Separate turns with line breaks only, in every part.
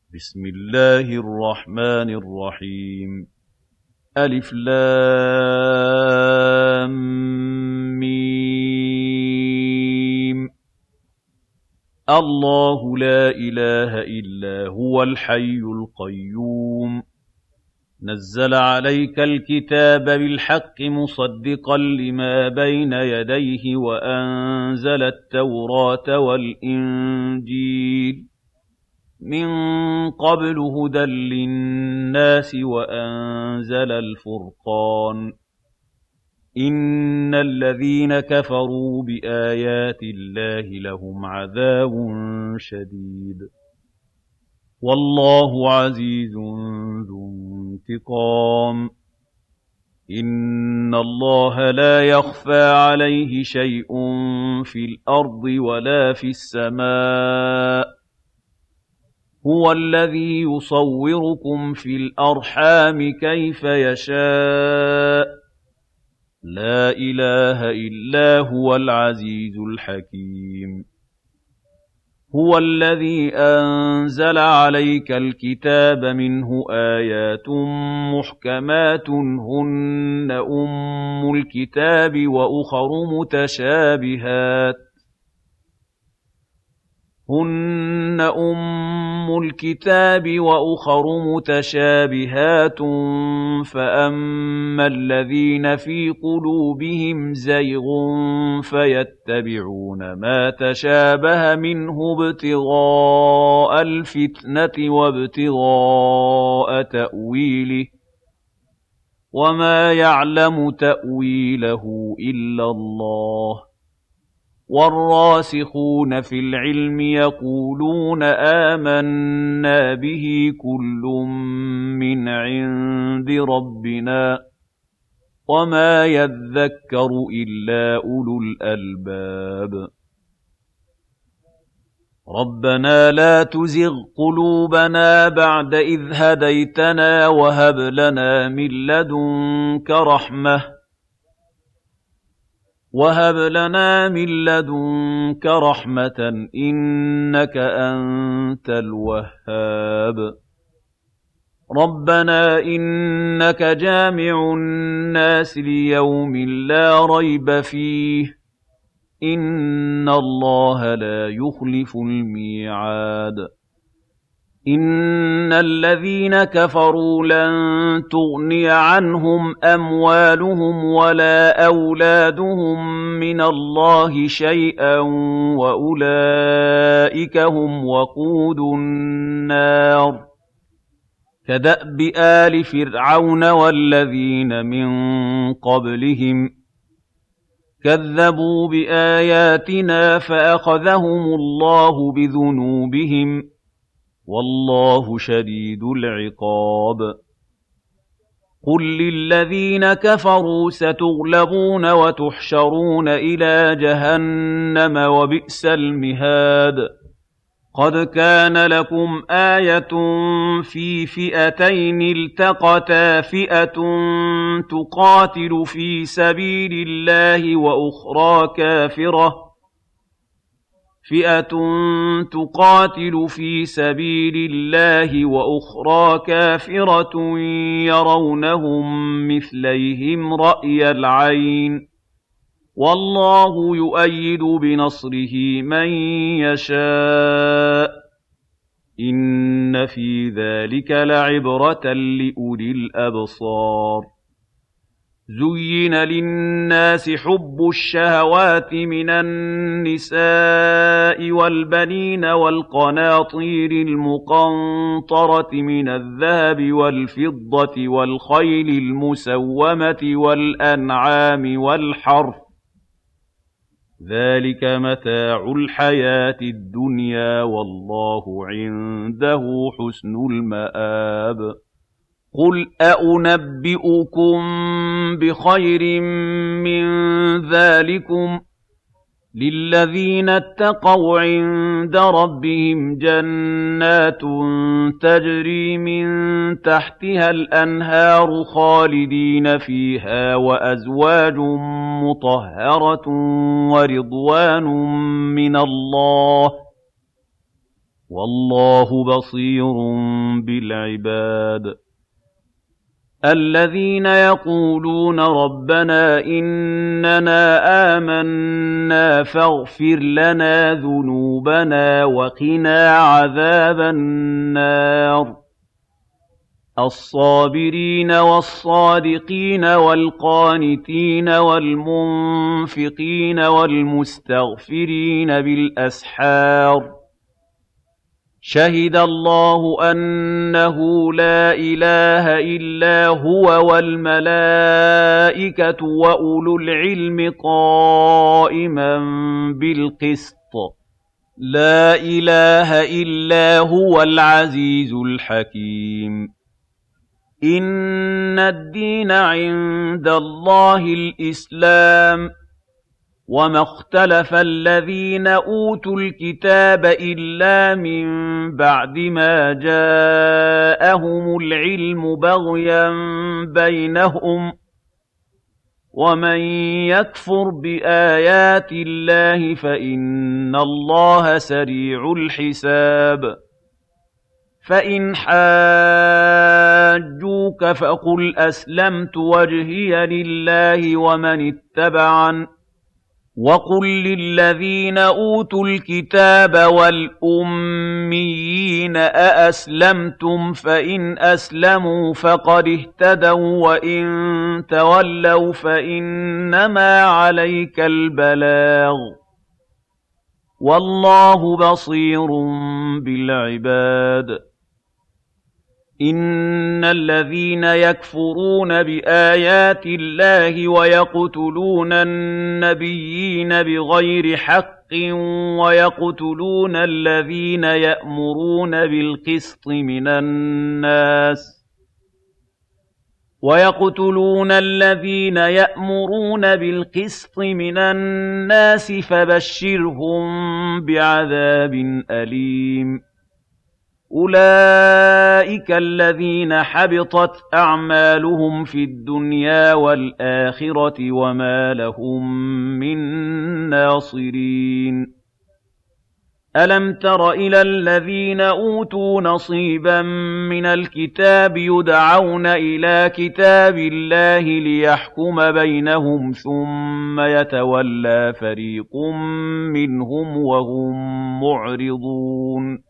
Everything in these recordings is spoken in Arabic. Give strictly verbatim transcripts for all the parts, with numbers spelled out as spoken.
بسم الله الرحمن الرحيم ألف لام ميم الله لا إله إلا هو الحي القيوم نزل عليك الكتاب بالحق مصدقا لما بين يديه وأنزل التوراة والإنجيل من قبل هدى للناس وأنزل الفرقان إن الذين كفروا بآيات الله لهم عذاب شديد والله عزيز ذو انتقام إن الله لا يخفى عليه شيء في الأرض ولا في السماء هو الذي يصوركم في الأرحام كيف يشاء لا إله إلا هو العزيز الحكيم هو الذي أنزل عليك الكتاب منه آيات محكمات هن أم الكتاب وأخر متشابهات هن أم الكتاب وأخر متشابهات فأما الذين في قلوبهم زيغ فيتبعون ما تشابه منه ابتغاء الفتنة وابتغاء تأويله وما يعلم تأويله إلا الله والراسخون في العلم يقولون آمنا به كل من عند ربنا وما يذكر إلا أولو الألباب ربنا لا تزغ قلوبنا بعد إذ هديتنا وهب لنا من لدنك رحمة وهب لنا من لدنك رحمة إنك أنت الوهاب ربنا إنك جامع الناس ليوم لا ريب فيه إن الله لا يخلف الميعاد إن الذين كفروا لن تغني عنهم أموالهم ولا أولادهم من الله شيئا وأولئك هم وقود النار كدأب آل فرعون والذين من قبلهم كذبوا بآياتنا فأخذهم الله بذنوبهم والله شديد العقاب قل للذين كفروا ستغلبون وتحشرون إلى جهنم وبئس المهاد قد كان لكم آية في فئتين التقتا فئة تقاتل في سبيل الله وأخرى كافرة فئة تقاتل في سبيل الله وأخرى كافرة يرونهم مثليهم رأي العين والله يؤيد بنصره من يشاء إن في ذلك لعبرة لأولي الأبصار زين للناس حب الشهوات من النساء والبنين والقناطير المقنطرة من الذهب والفضة والخيل المسومة والأنعام والحرث ذلك متاع الحياة الدنيا والله عنده حسن المآب قل أأنبئكم بخير من ذلكم للذين اتقوا عند ربهم جنات تجري من تحتها الأنهار خالدين فيها وأزواج مطهرة ورضوان من الله وَاللَّهُ بَصِيرٌ بِالْعِبَادِ الَّذِينَ يَقُولُونَ رَبَّنَا إِنَّنَا آمَنَّا فَاغْفِرْ لَنَا ذُنُوبَنَا وَقِنَا عَذَابَ النَّارِ الصَّابِرِينَ وَالصَّادِقِينَ وَالْقَانِتِينَ وَالْمُنفِقِينَ وَالْمُسْتَغْفِرِينَ بِالْأَسْحَارِ شَهِدَ اللَّهُ أَنَّهُ لَا إِلَٰهَ إِلَّا هُوَ وَالْمَلَائِكَةُ وَأُولُو الْعِلْمِ قَائِمًا بِالْقِسْطِ لَا إِلَٰهَ إِلَّا هُوَ الْعَزِيزُ الْحَكِيمُ إِنَّ الدِّينَ عِندَ اللَّهِ الْإِسْلَامُ وَمَا اخْتَلَفَ الَّذِينَ أُوتُوا الْكِتَابَ إِلَّا مِن بَعْدِ مَا جَاءَهُمُ الْعِلْمُ بَغْيًا بَيْنَهُمْ ۗ وَمَن يَكْفُرْ بِآيَاتِ اللَّهِ فَإِنَّ اللَّهَ سَرِيعُ الْحِسَابِ فَإِنْ حَاجُّوكَ فَقُلْ أَسْلَمْتُ وَجْهِيَ لِلَّهِ وَمَنِ اتَّبَعَنِ وَقُل لِّلَّذِينَ أُوتُوا الْكِتَابَ وَالْأُمِّيِّينَ أَأَسْلَمْتُمْ فَإِنْ أَسْلَمُوا فَقَدِ اهْتَدَوا وَّإِن تَوَلَّوْا فَإِنَّمَا عَلَيْكَ الْبَلَاغُ وَاللَّهُ بَصِيرٌ بِالْعِبَادِ إِنَّ الَّذِينَ يَكْفُرُونَ بِآيَاتِ اللَّهِ وَيَقْتُلُونَ النَّبِيِّينَ بِغَيْرِ حَقٍّ وَيَقْتُلُونَ الَّذِينَ يَأْمُرُونَ بِالْقِسْطِ مِنَ النَّاسِ وَيَقْتُلُونَ الَّذِينَ يَأْمُرُونَ بِالْقِسْطِ مِنَ النَّاسِ فَبَشِّرْهُم بِعَذَابٍ أَلِيمٍ أُولَٰئِكَ الَّذِينَ حَبِطَتْ أَعْمَالُهُمْ فِي الدُّنْيَا وَالْآخِرَةِ وَمَا لَهُم مِّن نَّاصِرِينَ أَلَمْ تَرَ إِلَى الَّذِينَ أُوتُوا نَصِيبًا مِّنَ الْكِتَابِ يُدْعَوْنَ إِلَىٰ كِتَابِ اللَّهِ لِيَحْكُمَ بَيْنَهُمْ ثُمَّ يَتَوَلَّىٰ فَرِيقٌ مِّنْهُمْ وَهُم مُّعْرِضُونَ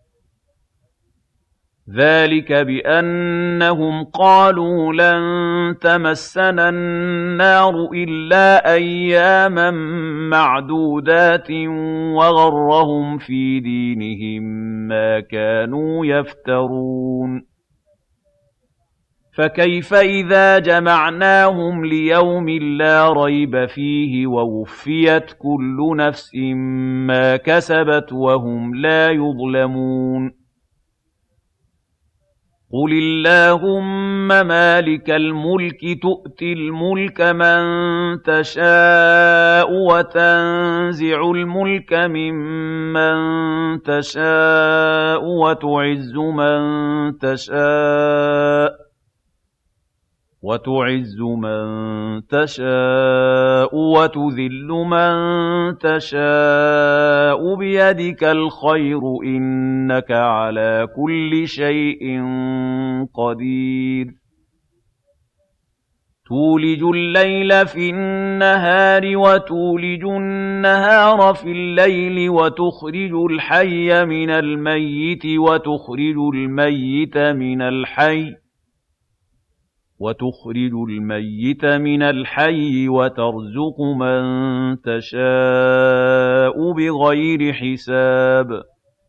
ذَٰلِكَ بِأَنَّهُمْ قَالُوا لَن تَمَسَّنَا النَّارُ إِلَّا أَيَّامًا مَّعْدُودَاتٍ وَغَرَّهُمْ فِي دِينِهِم مَّا كَانُوا يَفْتَرُونَ فَكَيْفَ إِذَا جَمَعْنَاهُمْ لِيَوْمٍ لَّا رَيْبَ فِيهِ وَوُفِّيَتْ كُلُّ نَفْسٍ مَّا كَسَبَتْ وَهُمْ لَا يُظْلَمُونَ قُلِ اللَّهُمَّ مَالِكَ الْمُلْكِ تُؤْتِي الْمُلْكَ مَن تَشَاءُ وَتَنزِعُ الْمُلْكَ مِمَّن تَشَاءُ وَتُعِزُّ مَن تَشَاءُ وَتُعِزُّ مَن تَشَاءُ وَتُذِلُّ مَن تَشَاءُ بِيَدِكَ الْخَيْرُ ۖ إِنَّكَ عَلَىٰ كُلِّ شَيْءٍ قَدِيرٌ تُولِجُ اللَّيْلَ فِي النَّهَارِ وَتُولِجُ النَّهَارَ فِي اللَّيْلِ وَتُخْرِجُ الْحَيَّ مِنَ الْمَيِّتِ وَتُخْرِجُ الْمَيِّتَ مِنَ الْحَيِّ وَتُخْرِجُ الْمَيِّتَ مِنَ الْحَيِّ وَتَرْزُقُ مَن تَشَاءُ بِغَيْرِ حِسَابٍ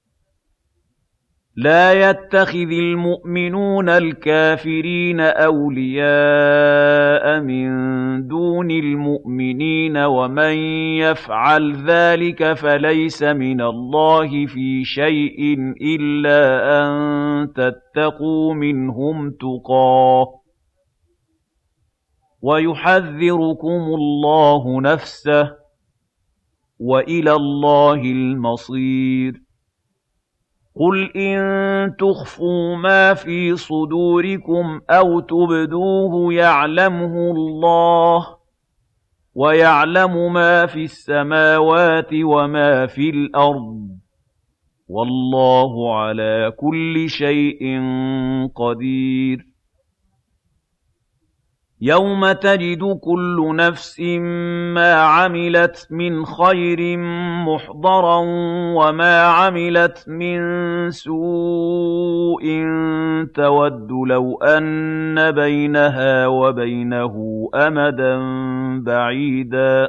لَا يَتَّخِذِ الْمُؤْمِنُونَ الْكَافِرِينَ أَوْلِيَاءَ مِن دُونِ الْمُؤْمِنِينَ ۖ وَمَن يَفْعَلْ ذَٰلِكَ فَلَيْسَ مِنَ اللَّهِ فِي شَيْءٍ إِلَّا أَن تَتَّقُوا مِنْهُمْ تُقَاةً ۗ وَيُحَذِّرُكُمُ اللَّهُ نَفْسَهُ ۗ وَإِلَى اللَّهِ الْمَصِيرُ قُلْ إِن تُخْفُوا مَا فِي صُدُورِكُمْ أَوْ تُبْدُوهُ يَعْلَمْهُ اللَّهُ ۗ وَيَعْلَمُ مَا فِي السَّمَاوَاتِ وَمَا فِي الْأَرْضِ ۗ وَاللَّهُ عَلَىٰ كُلِّ شَيْءٍ قَدِيرٌ يَوْمَ تَجِدُ كُلُّ نَفْسٍ مَّا عَمِلَتْ مِنْ خَيْرٍ مُّحْضَرًا وَمَا عَمِلَتْ مِن سُوءٍ تَوَدُّ لَوْ أَنَّ بَيْنَهَا وَبَيْنَهُ أَمَدًا بَعِيدًا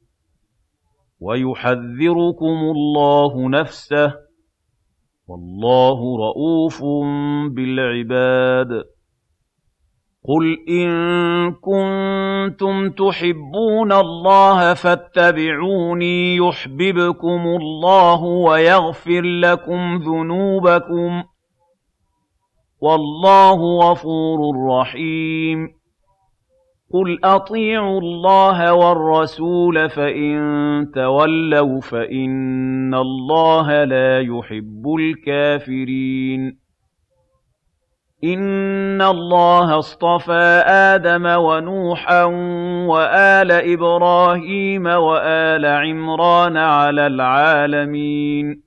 وَيُحَذِّرُكُمُ اللَّهُ نَفْسَهُ وَاللَّهُ رَءُوفٌ بِالْعِبَادِ قُلْ إِن كُنتُمْ تُحِبُّونَ اللَّهَ فَاتَّبِعُونِي يُحْبِبْكُمُ اللَّهُ وَيَغْفِرْ لَكُمْ ذُنُوبَكُمْ وَاللَّهُ غَفُورٌ رَّحِيمٌ قُلْ أَطِيعُوا اللَّهَ وَالرَّسُولَ فَإِن تَوَلَّوْا فَإِنَّ اللَّهَ لَا يُحِبُّ الْكَافِرِينَ إِنَّ اللَّهَ اصْطَفَىٰ آدَمَ وَنُوحًا وَآلَ إِبْرَاهِيمَ وَآلَ عِمْرَانَ عَلَى الْعَالَمِينَ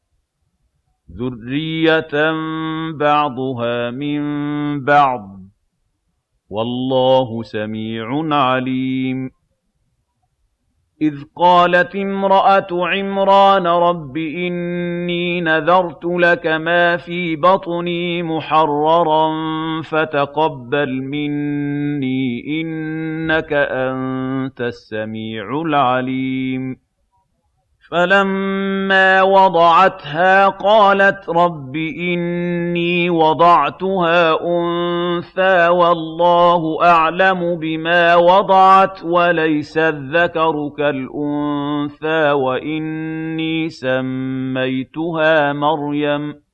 ذُرِّيَّةً بَعْضُهَا مِن بَعْضٍ ۖ وَاللَّهُ سَمِيعٌ عَلِيمٌ إِذْ قَالَتِ امْرَأَتُ عِمْرَانَ رَبِّ إِنِّي نَذَرْتُ لَكَ مَا فِي بَطْنِي مُحَرَّرًا فَتَقَبَّلْ مِنِّي ۖ إِنَّكَ أَنتَ السَّمِيعُ الْعَلِيمُ فَلَمَّا وَضَعَتْهَا قَالَتْ رَبِّ إِنِّي وَضَعْتُهَا أُنثَىٰ وَاللَّهُ أَعْلَمُ بِمَا وَضَعَتْ وَلَيْسَ الذَّكَرُ كَالْأُنثَىٰ وَإِنِّي سَمَّيْتُهَا مَرْيَمَ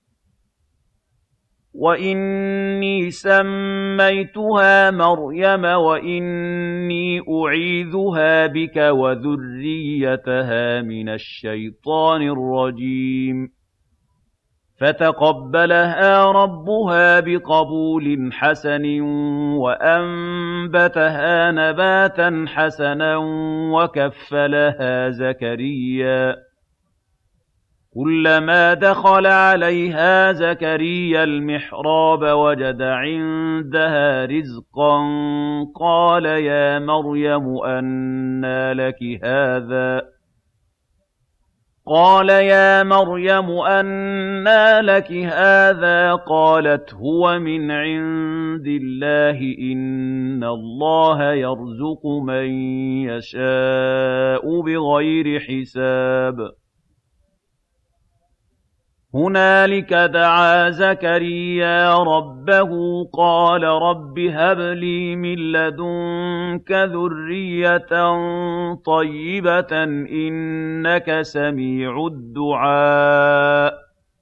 وَإِنِّي سَمَّيْتُهَا مَرْيَمَ وَإِنِّي أُعِيذُهَا بِكَ وَذُرِّيَّتَهَا مِنَ الشَّيْطَانِ الرَّجِيمِ فَتَقَبَّلَهَا رَبُّهَا بِقَبُولٍ حَسَنٍ وَأَنبَتَهَا نَبَاتًا حَسَنًا وَكَفَّلَهَا زَكَرِيَّا كُلَّمَا دَخَلَ عَلَيْهَا زَكَرِيَّا الْمِحْرَابَ وَجَدَ عِندَهَا رِزْقًا قَالَ يَا مَرْيَمُ أَنَّىٰ لَكِ هَٰذَا قَالَ يَا مَرْيَمُ أَنَّىٰ لَكِ هَٰذَا قَالَتْ هُوَ مِنْ عِندِ اللَّهِ ۖ إِنَّ اللَّهَ يَرْزُقُ مَن يَشَاءُ بِغَيْرِ حِسَابٍ هُنَالِكَ دَعَا زَكَرِيَّا رَبَّهُ قَالَ رَبِّ هَبْ لِي مِن لَّدُنكَ ذُرِّيَّةً طَيِّبَةً ۖ إِنَّكَ سَمِيعُ الدُّعَاءِ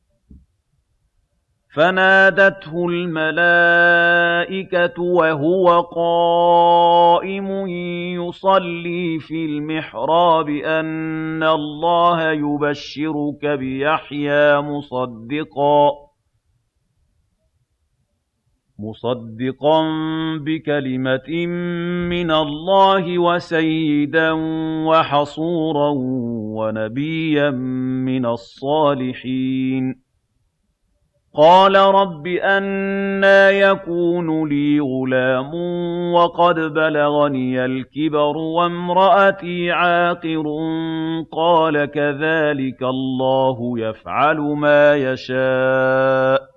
فَنَادَتْهُ الْمَلَائِكَةُ وَهُوَ قَائِمٌ يُصَلِّي فِي الْمِحْرَابِ أَنَّ اللَّهَ يُبَشِّرُكَ بِيَحْيَىٰ مُصَدِّقًا مُصَدِّقًا بِكَلِمَةٍ مِّنَ اللَّهِ وَسَيِّدًا وَحَصُورًا وَنَبِيًّا مِّنَ الصَّالِحِينَ قَالَ رَبِّ أَنَّىٰ يَكُونُ لِي غُلَامٌ وَقَدْ بَلَغَنِيَ الْكِبَرُ وَامْرَأَتِي عَاقِرٌ قَالَ كَذَٰلِكَ اللَّهُ يَفْعَلُ مَا يَشَاءُ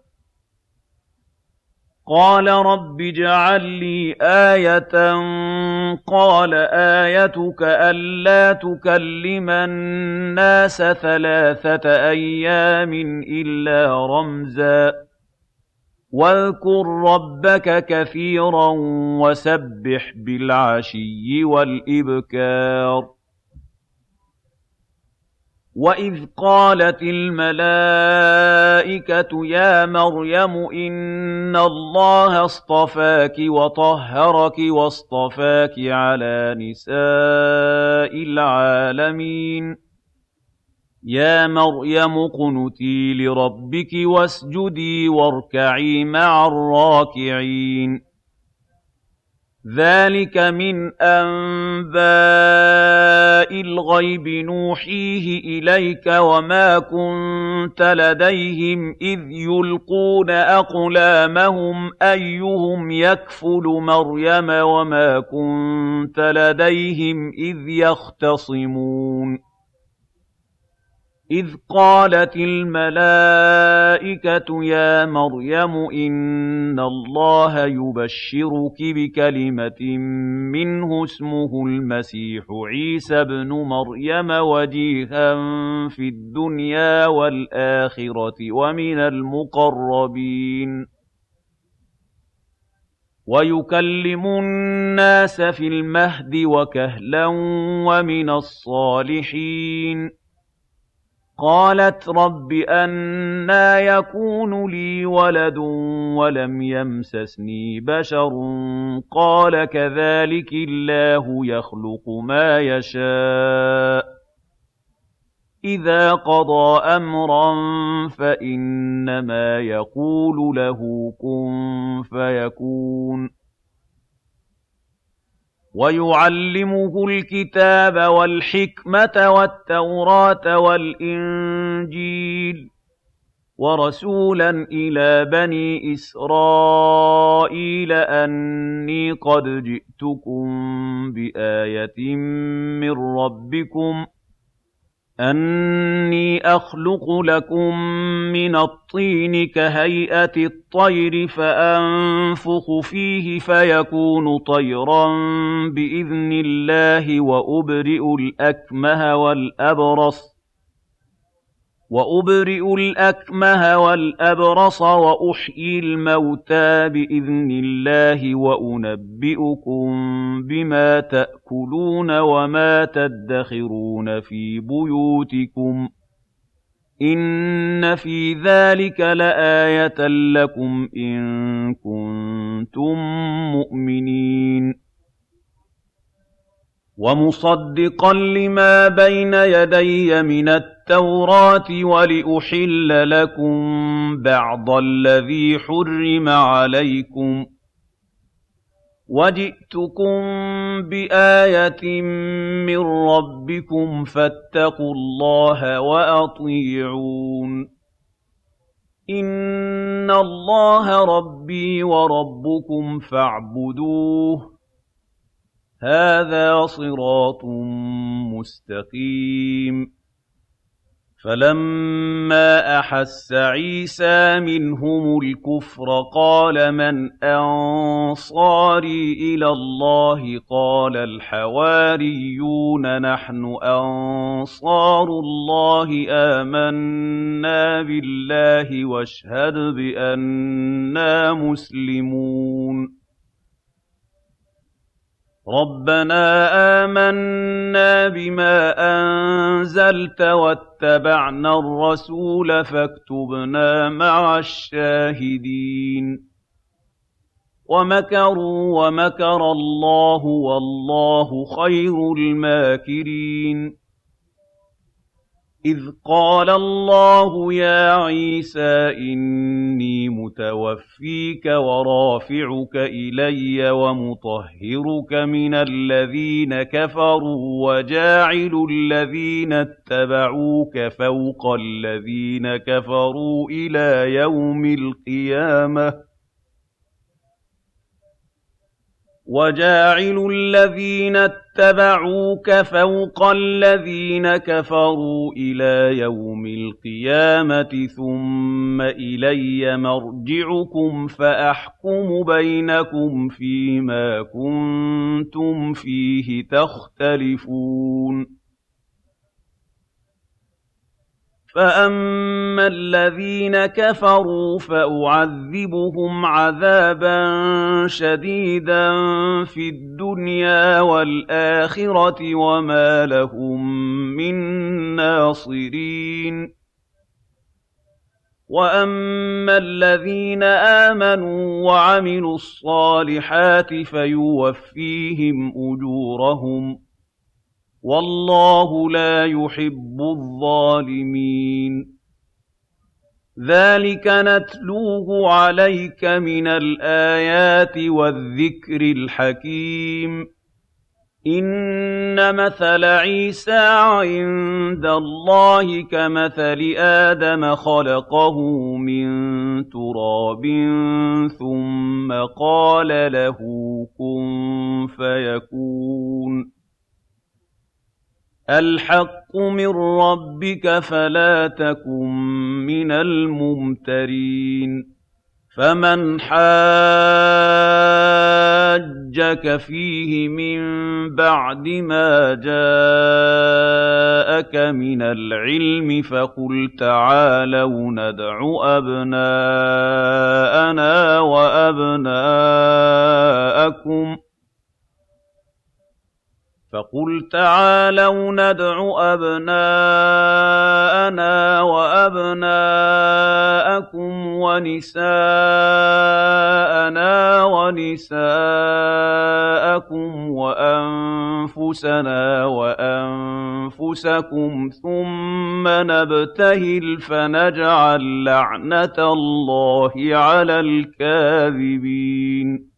قَالَ رَبِّ اجْعَل لِّي آيَةً قَالَ آيَتُكَ أَلَّا تُكَلِّمَ النَّاسَ ثَلَاثَةَ أَيَّامٍ إِلَّا رَمْزًا وَاذْكُر رَّبَّكَ كَثِيرًا وَسَبِّحْ بِالْعَشِيِّ وَالْإِبْكَارِ وَإِذْ قَالَتِ الْمَلَائِكَةُ يَا مَرْيَمُ إِنَّ اللَّهَ اصْطَفَاكِ وَطَهَّرَكِ وَاصْطَفَاكِ عَلَىٰ نِسَاءِ الْعَالَمِينَ يَا مَرْيَمُ اقْنُتِي لِرَبِّكِ وَاسْجُدِي وَارْكَعِي مَعَ الرَّاكِعِينَ ذَٰلِكَ مِنْ أَنبَاءِ الْغَيْبِ نُوحِيهِ إِلَيْكَ وَمَا كُنتَ لَدَيْهِمْ إِذْ يُلْقُونَ أَقْلَامَهُمْ أَيُّهُمْ يَكْفُلُ مَرْيَمَ وَمَا كُنتَ لَدَيْهِمْ إِذْ يَخْتَصِمُونَ إِذْ قَالَتِ الْمَلَائِكَةُ يَا مَرْيَمُ إِنَّ اللَّهَ يُبَشِّرُكِ بِكَلِمَةٍ مِّنْهُ اسْمُهُ الْمَسِيحُ عِيسَى ابْنُ مَرْيَمَ وَجِيهًا فِي الدُّنْيَا وَالْآخِرَةِ وَمِنَ الْمُقَرَّبِينَ وَيُكَلِّمُ النَّاسَ فِي الْمَهْدِ وَكَهْلًا وَمِنَ الصَّالِحِينَ قَالَتْ رَبِّ أَنَّىٰ يَكُونُ لِي وَلَدٌ وَلَمْ يَمْسَسْنِي بَشَرٌ ۖ قَالَ كَذَٰلِكِ اللَّهُ يَخْلُقُ مَا يَشَاءُ ۚ إِذَا قَضَىٰ أَمْرًا فَإِنَّمَا يَقُولُ لَهُ كُن فَيَكُونُ وَيُعَلِّمُهُ الْكِتَابَ وَالْحِكْمَةَ وَالتَّوْرَاةَ وَالْإِنجِيلَ وَرَسُولًا إِلَىٰ بَنِي إِسْرَائِيلَ أَنِّي قَدْ جِئْتُكُم بِآيَةٍ مِّن رَّبِّكُمْ أَنِّي أَخْلُقُ لَكُم مِّنَ الطِّينِ كَهَيْئَةِ الطَّيْرِ فَأَنفُخُ فِيهِ فَيَكُونُ طَيْرًا بِإِذْنِ اللَّهِ وَأُبْرِئُ الْأَكْمَهَ وَالْأَبْرَصَ وَأُبْرِئُ الْأَكْمَهَ وَالْأَبْرَصَ وَأُحْيِي الْمَوْتَىٰ بِإِذْنِ اللَّهِ وَأُنَبِّئُكُم بِمَا تَأْكُلُونَ وَمَا تَدَّخِرُونَ فِي بُيُوتِكُمْ ۚ إِنَّ فِي ذَٰلِكَ لَآيَةً لَّكُمْ إِن كُنتُم مُّؤْمِنِينَ وَمُصَدِّقًا لِّمَا بَيْنَ يَدَيَّ مِنَ التَّوْرَاةِ وَلِأُحِلَّ لَكُم بَعْضَ الَّذِي حُرِّمَ عَلَيْكُمْ ۚ وَجِئْتُكُم بِآيَةٍ مِّن رَّبِّكُمْ فَاتَّقُوا اللَّهَ وَأَطِيعُونِ إِنَّ اللَّهَ رَبِّي وَرَبُّكُمْ فَاعْبُدُوهُ هَٰذَا صِرَاطٌ مُّسْتَقِيمٌ فَلَمَّا أَحَسَّ عِيسَىٰ مِنْهُمُ الْكُفْرَ قَالَ مَنْ أَنصَارِي إِلَى اللَّهِ ۖ قَالَ الْحَوَارِيُّونَ نَحْنُ أَنصَارُ اللَّهِ آمَنَّا بِاللَّهِ وَاشْهَدْ بِأَنَّا مُسْلِمُونَ رَبَّنَا آمَنَّا بِمَا أَنزَلْتَ وَاتَّبَعْنَا الرَّسُولَ فَاكْتُبْنَا مَعَ الشَّاهِدِينَ وَمَكَرُوا وَمَكَرَ اللَّهُ وَاللَّهُ خَيْرُ الْمَاكِرِينَ إِذْ قَالَ اللَّهُ يَا عِيسَىٰ إِنِّي مُتَوَفِّيكَ وَرَافِعُكَ إِلَيَّ وَمُطَهِّرُكَ مِنَ الَّذِينَ كَفَرُوا وَجَاعِلُ الَّذِينَ اتَّبَعُوكَ فَوْقَ الَّذِينَ كَفَرُوا إِلَىٰ يَوْمِ الْقِيَامَةِ وَجَاعِلُ الَّذِينَ اتَّبَعُوكَ فَوْقَ الَّذِينَ كَفَرُوا إِلَىٰ يَوْمِ الْقِيَامَةِ ثُمَّ إِلَيَّ مَرْجِعُكُمْ فَأَحْكُمُ بَيْنَكُمْ فِيمَا كُنتُمْ فِيهِ تَخْتَلِفُونَ فَأَمَّا الَّذِينَ كَفَرُوا فَأُعَذِّبُهُمْ عَذَابًا شَدِيدًا فِي الدُّنْيَا وَالْآخِرَةِ وَمَا لَهُم مِّن نَّاصِرِينَ وَأَمَّا الَّذِينَ آمَنُوا وَعَمِلُوا الصَّالِحَاتِ فَيُوَفِّيهِمْ أُجُورَهُمْ ۗ وَاللَّهُ لَا يُحِبُّ الظَّالِمِينَ ذَٰلِكَ نَتْلُوهُ عَلَيْكَ مِنَ الْآيَاتِ وَالذِّكْرِ الْحَكِيمِ إِنَّ مَثَلَ عِيسَىٰ عِندَ اللَّهِ كَمَثَلِ آدَمَ خَلَقَهُ مِن تُرَابٍ ثُمَّ قَالَ لَهُ كُن فَيَكُونُ الْحَقُّ مِن رَّبِّكَ فَلَا تَكُن مِّنَ الْمُمْتَرِينَ فَمَنْ حَاجَّكَ فِيهِ مِن بَعْدِ مَا جَاءَكَ مِنَ الْعِلْمِ فَقُلْ تَعَالَوْا نَدْعُ أَبْنَاءَنَا وَأَبْنَاءَكُمْ فَقُلْ تَعَالَوْا نَدْعُ أَبْنَاءَنَا وَأَبْنَاءَكُمْ وَنِسَاءَنَا وَنِسَاءَكُمْ وَأَنفُسَنَا وَأَنفُسَكُمْ ثُمَّ نَبْتَهِلْ فَنَجْعَل لَّعْنَتَ اللَّهِ عَلَى الْكَاذِبِينَ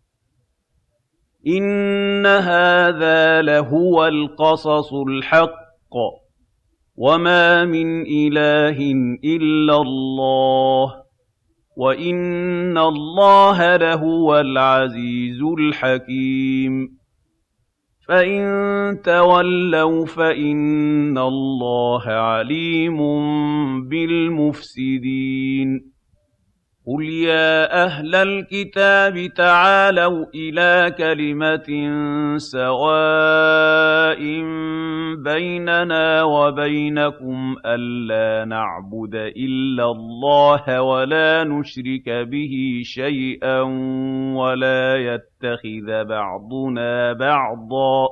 إِنَّ هَٰذَا لَهُوَ الْقَصَصُ الْحَقُّ ۚ وَمَا مِنْ إِلَٰهٍ إِلَّا اللَّهُ ۚ وَإِنَّ اللَّهَ لَهُوَ الْعَزِيزُ الْحَكِيمُ فَإِن تَوَلَّوْا فَإِنَّ اللَّهَ عَلِيمٌ بِالْمُفْسِدِينَ قُلْ يَا أَهْلَ الْكِتَابِ تَعَالَوْا إِلَىٰ كَلِمَةٍ سَوَاءٍ بَيْنَنَا وَبَيْنَكُمْ أَلَّا نَعْبُدَ إِلَّا اللَّهَ وَلَا نُشْرِكَ بِهِ شَيْئًا وَلَا يَتَّخِذَ بَعْضُنَا بَعْضًا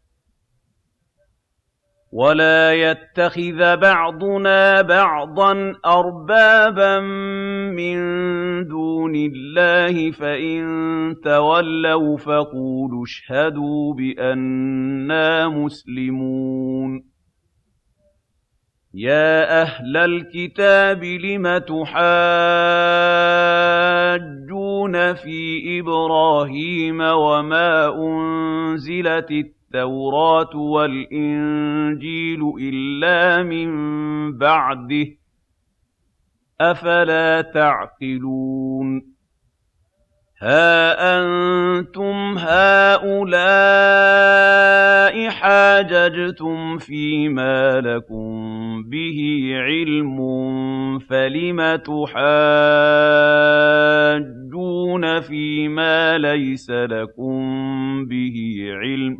وَلَا يَتَّخِذَ بَعْضُنَا بَعْضًا أَرْبَابًا مِّن دُونِ اللَّهِ ۖ فَإِن تَوَلَّوْا فَقُولُوا اشْهَدُوا بِأَنَّا مُسْلِمُونَ يَا أَهْلَ الْكِتَابِ لِمَ تُحَاجُّونَ فِي إِبْرَاهِيمَ وَمَا أُنزِلَتِ التَّوْرَاةُ وَالْإِنجِيلُ إِلَّا مِن بَعْدِهِ ۚ أَفَلَا تَعْقِلُونَ هَا أَنتُمْ هَٰؤُلَاءِ حَاجَجْتُمْ فِيمَا لَكُم بِهِ عِلْمٌ فَلِمَ تُحَاجُّونَ فِيمَا لَيْسَ لَكُم بِهِ عِلْمٌ ۚ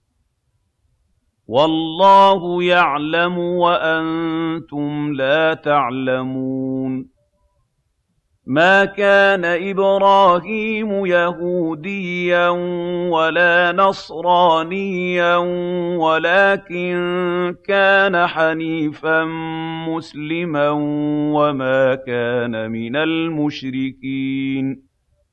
وَاللَّهُ يَعْلَمُ وَأَنتُمْ لَا تَعْلَمُونَ مَا كَانَ إِبْرَاهِيمُ يَهُودِيًّا وَلَا نَصْرَانِيًّا وَلَٰكِن كَانَ حَنِيفًا مُّسْلِمًا وَمَا كَانَ مِنَ الْمُشْرِكِينَ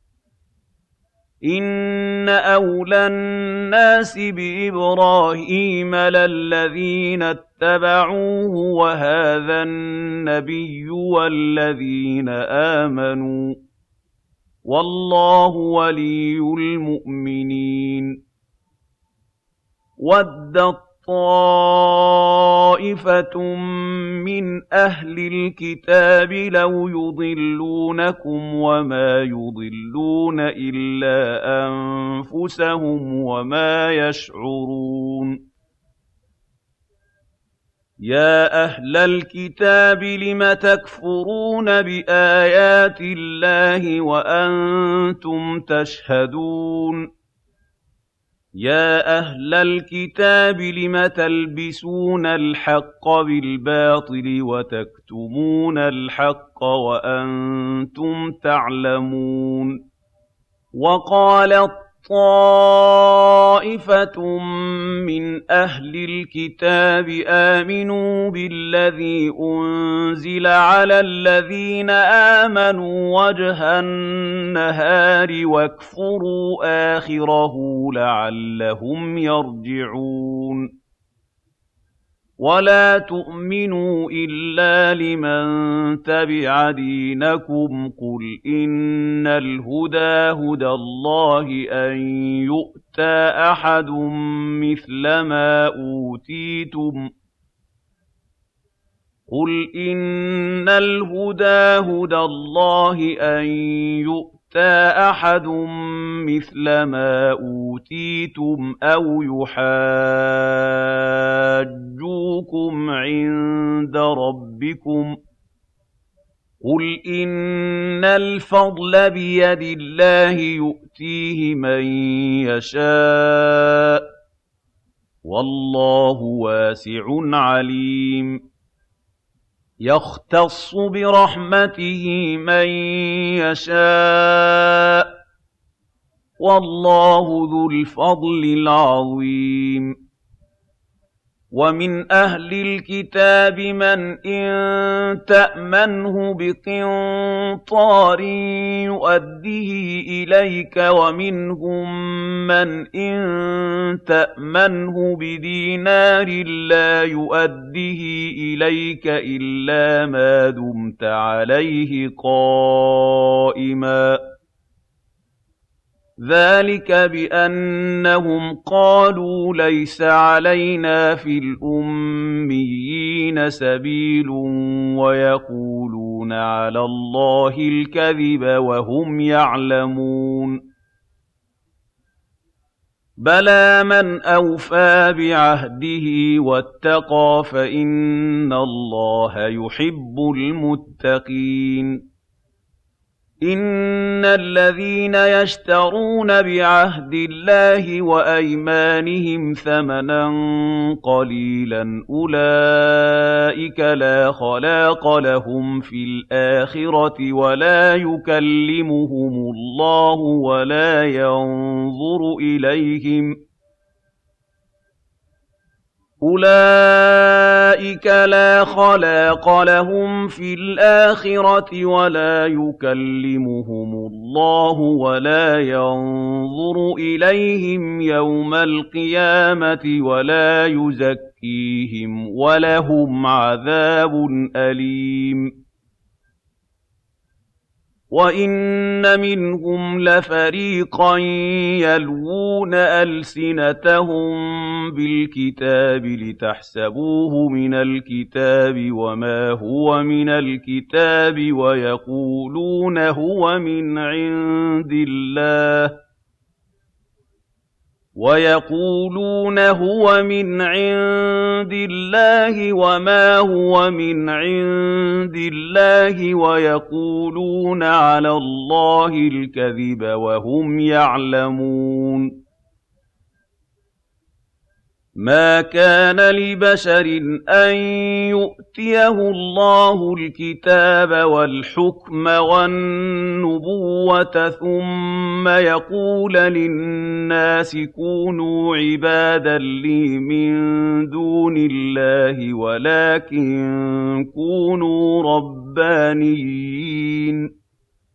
إِنَّ أَوْلَى النَّاسِ بِإِبْرَاهِيمَ لَلَّذِينَ اتَّبَعُوهُ وَهَٰذَا النَّبِيُّ وَالَّذِينَ آمَنُوا ۗ وَاللَّهُ وَلِيُّ الْمُؤْمِنِينَ وَدَّت طَّائِفَةٌ مِّنْ أَهْلِ الْكِتَابِ لَوْ يُضِلُّونَكُمْ وَمَا يُضِلُّونَ إِلَّا أَنفُسَهُمْ وَمَا يَشْعُرُونَ يَا أَهْلَ الْكِتَابِ لِمَ تَكْفُرُونَ بِآيَاتِ اللَّهِ وَأَنتُمْ تَشْهَدُونَ يَا أَهْلَ الْكِتَابِ لِمَ تَلْبِسُونَ الْحَقَّ بِالْبَاطِلِ وَتَكْتُمُونَ الْحَقَّ وَأَنتُمْ تَعْلَمُونَ وَقَالَت طَّائِفَةٌ مِّنْ أَهْلِ الْكِتَابِ آمِنُوا بِالَّذِي أُنزِلَ عَلَى الَّذِينَ آمَنُوا وَجْهَ النَّهَارِ وَاكْفُرُوا آخِرَهُ لَعَلَّهُمْ يَرْجِعُونَ وَلَا تُؤْمِنُوا إِلَّا لِمَن تَبِعَ دِينَكُمْ قُلْ إِنَّ الْهُدَىٰ هُدَى اللَّهِ أَن يُؤْتَىٰ أَحَدٌ مِّثْلَ مَا أُوتِيتُمْ قُلْ إِنَّ الْهُدَىٰ هُدَى اللَّهِ أَن يُؤْتَىٰ أَحَدٌ مِّثْلَ مَا أُوتِيتُمْ أَوْ يُحَاجُّوكُمْ عِندَ رَبِّكُمْ ۗ قُلْ إِنَّ الْفَضْلَ بِيَدِ اللَّهِ يُؤْتِيهِ مَن يَشَاءُ ۗ وَاللَّهُ وَاسِعٌ عَلِيمٌ يَخْتَصُّ بِرَحْمَتِهِ مَن يَشَاءُ ۗ وَاللَّهُ ذُو الْفَضْلِ الْعَظِيمِ وَمِنْ أَهْلِ الْكِتَابِ مَنْ إِن تَأْمَنْهُ بِقِنطَارٍ يُؤَدِّهِ إِلَيْكَ وَمِنْهُم مَّنْ إِن تَأْمَنْهُ بِدِينَارٍ لَّا يُؤَدِّهِ إِلَيْكَ إِلَّا مَا دُمْتَ عَلَيْهِ قَائِمًا ۗ ذَٰلِكَ بِأَنَّهُمْ قَالُوا لَيْسَ عَلَيْنَا فِي الْأُمِّيِّينَ سَبِيلٌ وَيَقُولُونَ عَلَى اللَّهِ الْكَذِبَ وَهُمْ يَعْلَمُونَ بَلَىٰ مَنْ أَوْفَىٰ بِعَهْدِهِ وَاتَّقَىٰ فَإِنَّ اللَّهَ يُحِبُّ الْمُتَّقِينَ إِنَّ الَّذِينَ يَشْتَرُونَ بِعَهْدِ اللَّهِ وَأَيْمَانِهِمْ ثَمَنًا قَلِيلًا أُولَٰئِكَ لَا خَلَاقَ لَهُمْ فِي الْآخِرَةِ وَلَا يُكَلِّمُهُمُ اللَّهُ وَلَا يَنظُرُ إِلَيْهِمْ أُولَٰئِكَ لَا خَلَاقَ لَهُمْ فِي الْآخِرَةِ وَلَا يُكَلِّمُهُمُ اللَّهُ وَلَا يَنظُرُ إِلَيْهِمْ يَوْمَ الْقِيَامَةِ وَلَا يُزَكِّيهِمْ وَلَهُمْ عَذَابٌ أَلِيمٌ وَإِنَّ مِنْهُمْ لَفَرِيقًا يَلْوُونَ أَلْسِنَتَهُم بِالْكِتَابِ لِتَحْسَبُوهُ مِنَ الْكِتَابِ وَمَا هُوَ مِنَ الْكِتَابِ وَيَقُولُونَ هُوَ مِنْ عِندِ اللَّهِ وَيَقُولُونَ هُوَ مِنْ عِندِ اللَّهِ وَمَا هُوَ مِنْ عِندِ اللَّهِ وَيَقُولُونَ عَلَى اللَّهِ الْكَذِبَ وَهُمْ يَعْلَمُونَ مَا كَانَ لِبَشَرٍ أَن يُؤْتِيَهُ اللَّهُ الْكِتَابَ وَالْحُكْمَ وَالنُّبُوَّةَ ثُمَّ يَقُولَ لِلنَّاسِ كُونُوا عِبَادًا لِّي مِن دُونِ اللَّهِ وَلَٰكِن كُونُوا رَبَّانِيِّينَ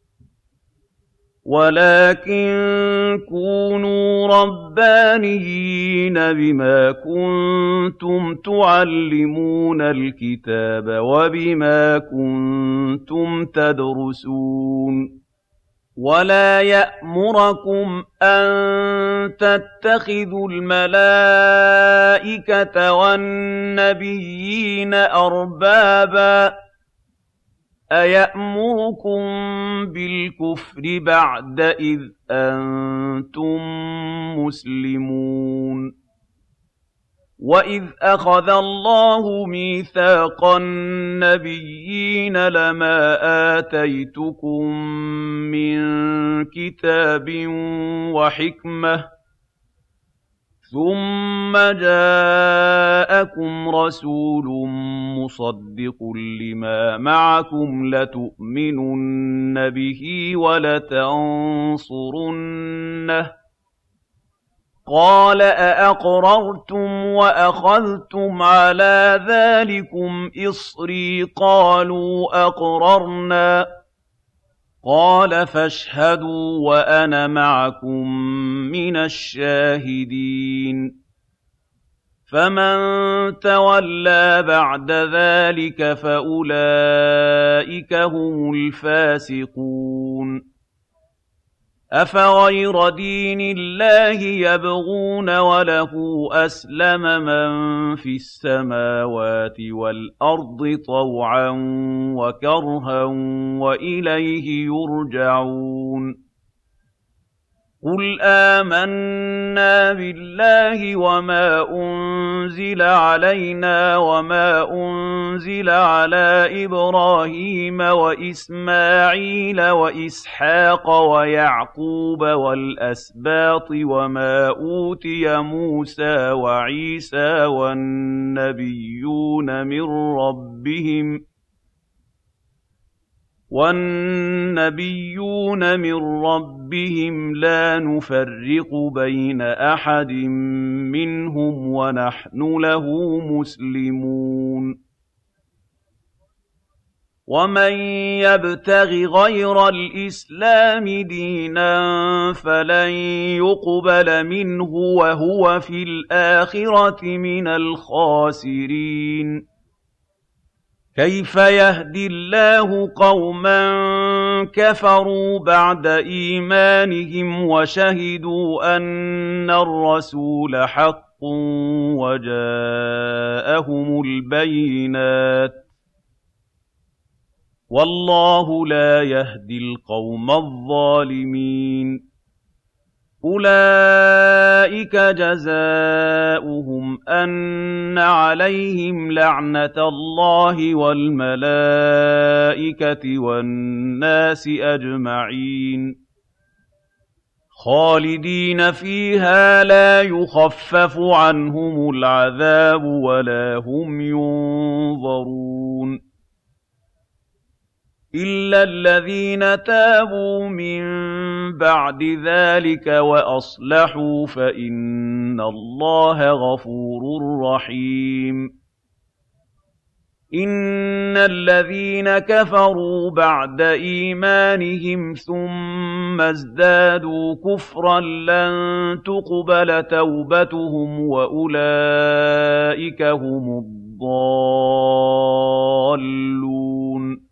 وَلَٰكِن كُونُوا رَبَّانِيِّينَ بِمَا كُنتُمْ تُعَلِّمُونَ الْكِتَابَ وَبِمَا كُنتُمْ تَدْرُسُونَ وَلَا يَأْمُرَكُمْ أَن تَتَّخِذُوا الْمَلَائِكَةَ وَالنَّبِيِّينَ أَرْبَابًا ۗ أَيَأْمُرُكُم بِالْكُفْرِ بَعْدَ إِذْ أَنتُم مُّسْلِمُونَ وَإِذْ أَخَذَ اللَّهُ مِيثَاقَ النَّبِيِّينَ لَمَا آتَيْتُكُم مِّن كِتَابٍ وَحِكْمَةٍ ثُمَّ جَاءَكُمْ رَسُولٌ مُّصَدِّقٌ لِّمَا مَعَكُمْ لَتُؤْمِنُنَّ بِهِ وَلَتَنصُرُنَّهُ ۚ قَالَ أَأَقْرَرْتُمْ وَأَخَذْتُمْ عَلَىٰ ذَٰلِكُمْ إِصْرِي ۖ قَالُوا أَقْرَرْنَا ۚ قَالَ فَاشْهَدُوا وَأَنَا مَعَكُم مِّنَ الشَّاهِدِينَ فَمَن تَوَلَّىٰ بَعْدَ ذَٰلِكَ فَأُولَٰئِكَ هُمُ الْفَاسِقُونَ أَفَغَيْرَ دِينِ اللَّهِ يَبْغُونَ وَلَهُ أَسْلَمَ مَن فِي السَّمَاوَاتِ وَالْأَرْضِ طَوْعًا وَكَرْهًا وَإِلَيْهِ يُرْجَعُونَ قُلْ آمَنَّا بِاللَّهِ وَمَا أُنزِلَ عَلَيْنَا وَمَا أُنزِلَ عَلَىٰ إِبْرَاهِيمَ وَإِسْمَاعِيلَ وَإِسْحَاقَ وَيَعْقُوبَ وَالْأَسْبَاطِ وَمَا أُوتِيَ مُوسَىٰ وَعِيسَىٰ وَالنَّبِيُّونَ مِن رَّبِّهِمْ وَالنَّبِيُّونَ مِن رَّبِّهِمْ لَا نُفَرِّقُ بَيْنَ أَحَدٍ مِّنْهُمْ وَنَحْنُ لَهُ مُسْلِمُونَ وَمَن يَبْتَغِ غَيْرَ الْإِسْلَامِ دِينًا فَلَن يُقْبَلَ مِنْهُ وَهُوَ فِي الْآخِرَةِ مِنَ الْخَاسِرِينَ كَيْفَ يَهْدِي اللَّهُ قَوْمًا كَفَرُوا بَعْدَ إِيمَانِهِمْ وَشَهِدُوا أَنَّ الرَّسُولَ حَقٌّ وَجَاءَهُمُ الْبَيِّنَاتُ ۚ وَاللَّهُ لَا يَهْدِي الْقَوْمَ الظَّالِمِينَ أُولَٰئِكَ جَزَاؤُهُمْ أَنَّ عَلَيْهِمْ لَعْنَةَ اللَّهِ وَالْمَلَائِكَةِ وَالنَّاسِ أَجْمَعِينَ خَالِدِينَ فِيهَا لَا يُخَفَّفُ عَنْهُمُ الْعَذَابُ وَلَا هُمْ يُنظَرُونَ إِلَّا الَّذِينَ تَابُوا مِن بَعْدِ ذَٰلِكَ وَأَصْلَحُوا فَإِنَّ اللَّهَ غَفُورٌ رَّحِيمٌ إِنَّ الَّذِينَ كَفَرُوا بَعْدَ إِيمَانِهِمْ ثُمَّ ازْدَادُوا كُفْرًا لَّن تُقْبَلَ تَوْبَتُهُمْ وَأُولَٰئِكَ هُمُ الضَّالُّونَ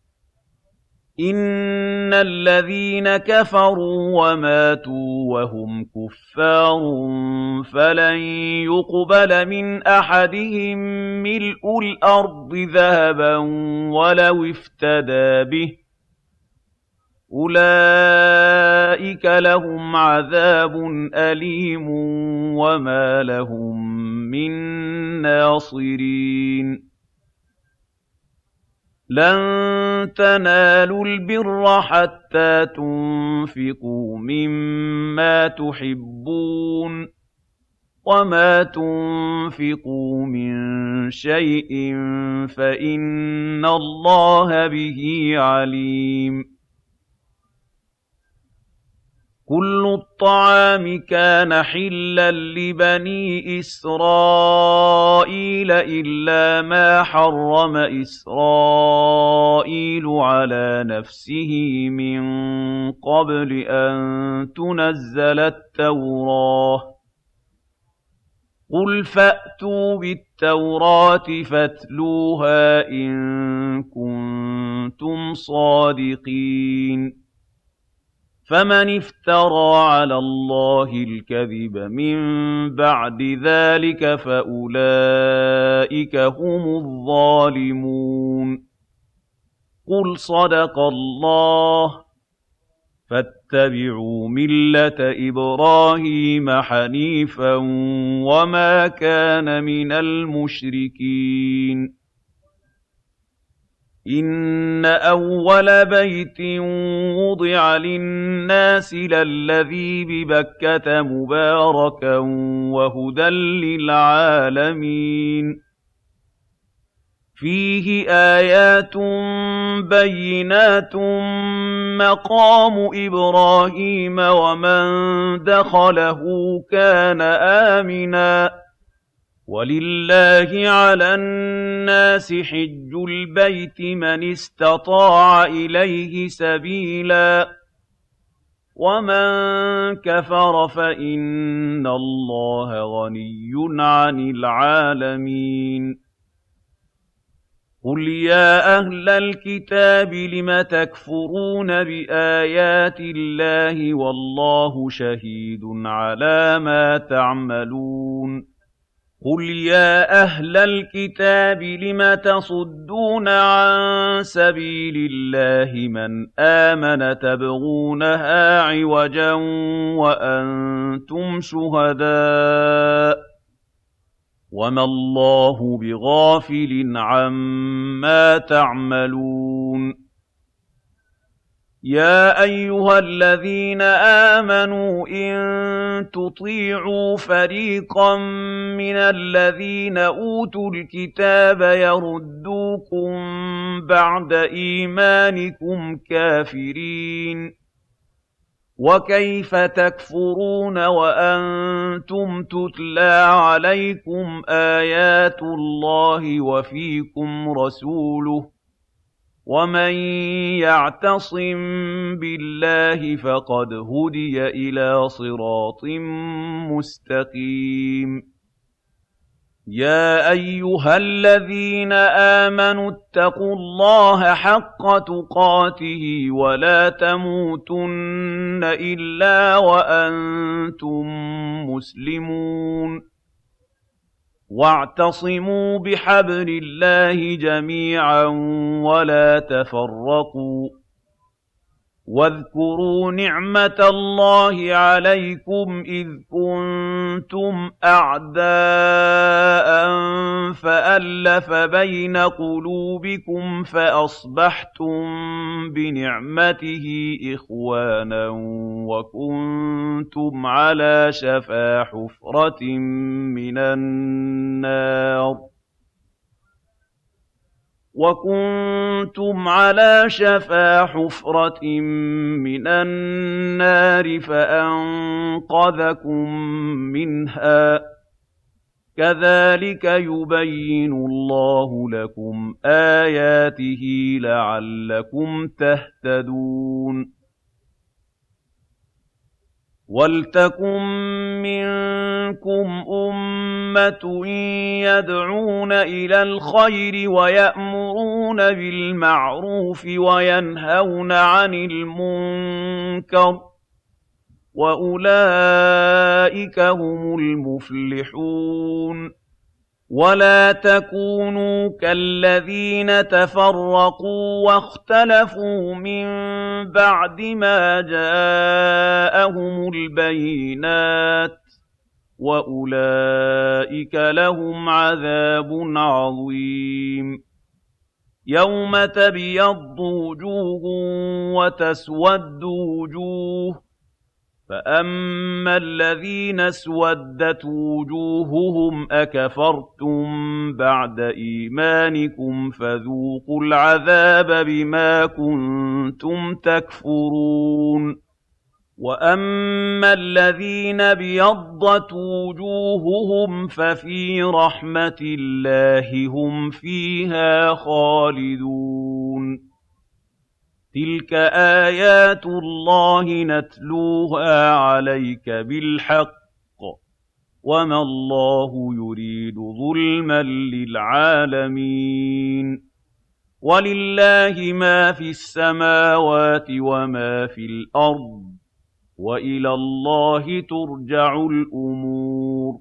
إِنَّ الَّذِينَ كَفَرُوا وَمَاتُوا وَهُمْ كُفَّارٌ فَلَن يُقْبَلَ مِنْ أَحَدِهِم مِّلْءُ الْأَرْضِ ذَهَبًا وَلَوِ افْتَدَىٰ بِهِ ۗ أُولَٰئِكَ لَهُمْ عَذَابٌ أَلِيمٌ وَمَا لَهُم مِّن نَّاصِرِينَ لَن تَنَالُوا الْبِرَّ حَتَّىٰ تُنفِقُوا مِمَّا تُحِبُّونَ ۚ وَمَا تُنفِقُوا مِن شَيْءٍ فَإِنَّ اللَّهَ بِهِ عَلِيمٌ كُلُّ الطَّعَامِ كَانَ حِلًّا لِّبَنِي إِسْرَائِيلَ إِلَّا مَا حَرَّمَ إِسْرَائِيلُ عَلَىٰ نَفْسِهِ مِن قَبْلِ أَن تُنَزَّلَ التَّوْرَاةُ ۗ قُلْ فَأْتُوا بِالتَّوْرَاةِ فَاتْلُوهَا إِن كُنتُمْ صَادِقِينَ فَمَنِ افْتَرَىٰ عَلَى اللَّهِ الْكَذِبَ مِن بَعْدِ ذَٰلِكَ فَأُولَٰئِكَ هُمُ الظَّالِمُونَ قُلْ صَدَقَ اللَّهُ فَاتَّبِعُوا مِلَّةَ إِبْرَاهِيمَ حَنِيفًا وَمَا كَانَ مِنَ الْمُشْرِكِينَ إِنَّ أَوَّلَ بَيْتٍ وُضِعَ لِلنَّاسِ لَلَّذِي بِبَكَّةَ مُبَارَكًا وَهُدًى لِّلْعَالَمِينَ فِيهِ آيَاتٌ بَيِّنَاتٌ مَّقَامُ إِبْرَاهِيمَ وَمَن دَخَلَهُ كَانَ آمِنًا ۗ وَلِلَّهِ عَلَى النَّاسِ حِجُّ الْبَيْتِ مَنِ اسْتَطَاعَ إِلَيْهِ سَبِيلًا ۚ وَمَن كَفَرَ فَإِنَّ اللَّهَ غَنِيٌّ عَنِ الْعَالَمِينَ قُلْ يَا أَهْلَ الْكِتَابِ لِمَ تَكْفُرُونَ بِآيَاتِ اللَّهِ وَاللَّهُ شَهِيدٌ عَلَىٰ مَا تَعْمَلُونَ قُلْ يَا أَهْلَ الْكِتَابِ لِمَ تَصُدُّونَ عَن سَبِيلِ اللَّهِ مَنْ آمَنَ تَبْغُونَهَا عِوَجًا وَأَنتُمْ شُهَدَاءُ وَمَا اللَّهُ بِغَافِلٍ عَمَّا تَعْمَلُونَ يَا أَيُّهَا الَّذِينَ آمَنُوا إِن تُطِيعُوا فَرِيقًا مِّنَ الَّذِينَ أُوتُوا الْكِتَابَ يَرُدُّوكُم بَعْدَ إِيمَانِكُمْ كَافِرِينَ وَكَيْفَ تَكْفُرُونَ وَأَنتُمْ تُتْلَىٰ عَلَيْكُمْ آيَاتُ اللَّهِ وَفِيكُمْ رَسُولُهُ وَمَن يَعْتَصِم بِاللَّهِ فَقَدْ هُدِيَ إِلَىٰ صِرَاطٍ مُّسْتَقِيمٍ يَا أَيُّهَا الَّذِينَ آمَنُوا اتَّقُوا اللَّهَ حَقَّ تُقَاتِهِ وَلَا تَمُوتُنَّ إِلَّا وَأَنتُم مُّسْلِمُونَ وَاعْتَصِمُوا بِحَبْلِ اللَّهِ جَمِيعًا وَلَا تَفَرَّقُوا وَاذْكُرُوا نِعْمَةَ اللَّهِ عَلَيْكُمْ إِذْ كُنتُمْ أَعْدَاءً فَأَلَّفَ بَيْنَ قُلُوبِكُمْ فَأَصْبَحْتُم بِنِعْمَتِهِ إِخْوَانًا وَكُنتُمْ عَلَىٰ شَفَا حُفْرَةٍ مِّنَ النَّارِ وَكُنتُمْ عَلَىٰ شَفَا حُفْرَةٍ مِّنَ النَّارِ فَأَنقَذَكُم مِّنْهَا ۗ كَذَٰلِكَ يُبَيِّنُ اللَّهُ لَكُمْ آيَاتِهِ لَعَلَّكُمْ تَهْتَدُونَ وَلْتَكُن مِّنكُمْ أُمَّةٌ يَدْعُونَ إِلَى الْخَيْرِ وَيَأْمُرُونَ بِالْمَعْرُوفِ وَيَنْهَوْنَ عَنِ الْمُنكَرِ ۚ وَأُولَٰئِكَ هُمُ الْمُفْلِحُونَ وَلَا تَكُونُوا كَالَّذِينَ تَفَرَّقُوا وَاخْتَلَفُوا مِن بَعْدِ مَا جَاءَهُمُ الْبَيِّنَاتُ ۚ وَأُولَٰئِكَ لَهُمْ عَذَابٌ عَظِيمٌ يَوْمَ تَبْيَضُّ وُجُوهٌ وَتَسْوَدُّ وُجُوهٌ فَأَمَّا الَّذِينَ اسْوَدَّتْ وُجُوهُهُمْ أَكَفَرْتُم بَعْدَ إِيمَانِكُمْ فَذُوقُوا الْعَذَابَ بِمَا كُنتُمْ تَكْفُرُونَ وَأَمَّا الَّذِينَ ابْيَضَّتْ وُجُوهُهُمْ فَفِي رَحْمَةِ اللَّهِ هُمْ فِيهَا خَالِدُونَ تِلْكَ آيَاتُ اللَّهِ نَتْلُوهَا عَلَيْكَ بِالْحَقِّ ۗ وَمَا اللَّهُ يُرِيدُ ظُلْمًا لِّلْعَالَمِينَ وَلِلَّهِ مَا فِي السَّمَاوَاتِ وَمَا فِي الْأَرْضِ ۚ وَإِلَى اللَّهِ تُرْجَعُ الْأُمُورُ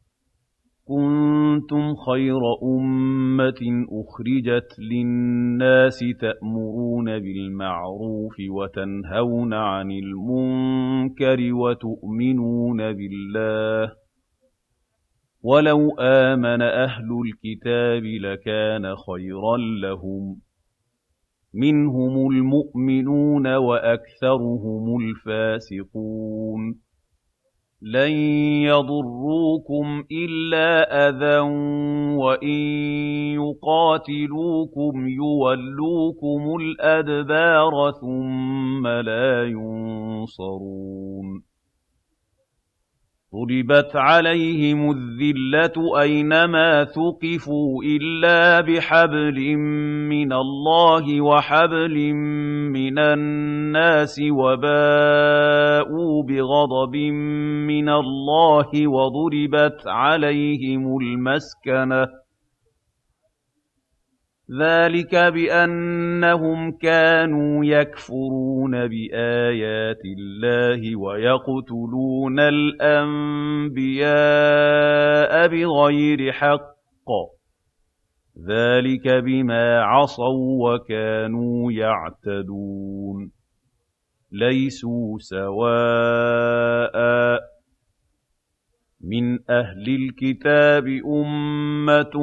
كُنتُمْ خَيْرَ أُمَّةٍ أُخْرِجَتْ لِلنَّاسِ تَأْمُرُونَ بِالْمَعْرُوفِ وَتَنْهَوْنَ عَنِ الْمُنكَرِ وَتُؤْمِنُونَ بِاللَّهِ ۚ وَلَوْ آمَنَ أَهْلُ الْكِتَابِ لَكَانَ خَيْرًا لَّهُم ۚ مِّنْهُمُ الْمُؤْمِنُونَ وَأَكْثَرُهُمُ الْفَاسِقُونَ لَن يَضُرُّوكُمْ إِلَّا أَذًى وَإِن يُقَاتِلُوكُمْ يُوَلُّوكُمُ الْأَدْبَارَ ثُمَّ لَا يُنصَرُونَ ضربت عليهم الذلة أينما ثقفوا إلا بحبل من الله وحبل من الناس وباءوا بغضب من الله وضربت عليهم المسكنة ذلك بأنهم كانوا يكفرون بآيات الله ويقتلون الأنبياء بغير حق ذلك بما عصوا وكانوا يعتدون ليسوا سواء من أهل الكتاب أمة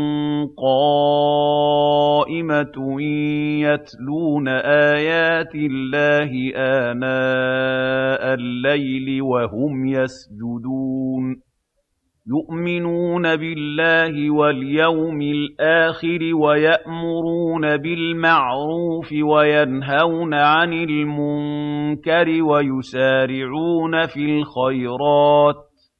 قائمة يتلون آيات الله آناء الليل وهم يسجدون يؤمنون بالله واليوم الآخر ويأمرون بالمعروف وينهون عن المنكر ويسارعون في الخيرات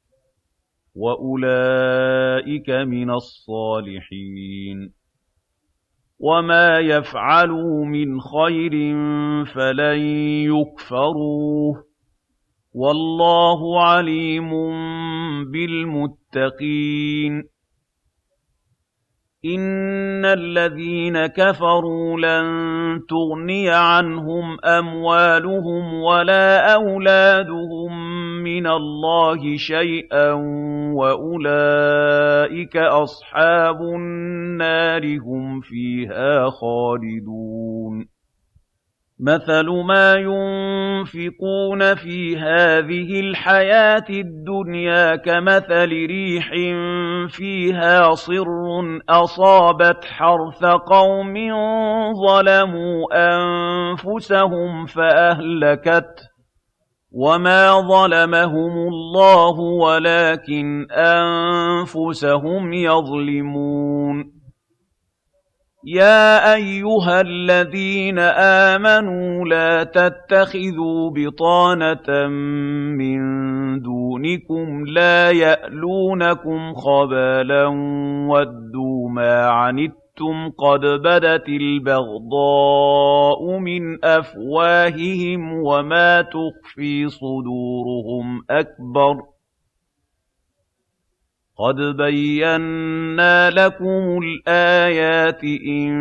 وأولئك من الصالحين وما يفعلوا من خير فلن يكفروه والله عليم بالمتقين إن الذين كفروا لن تغني عنهم أموالهم ولا أولادهم من الله شيئا وأولئك أصحاب النار هم فيها خالدون مثل ما ينفقون في هذه الحياة الدنيا كمثل ريح فيها صر أصابت حرث قوم ظلموا أنفسهم فأهلكته وما ظلمهم الله ولكن أنفسهم يظلمون يا أيها الذين آمنوا لا تتخذوا بطانة من دونكم لا يألونكم خبالا ودوا ما عنتم قد بدت البغضاء من أفواههم وما تخفي صدورهم أكبر قد بينا لكم الآيات إن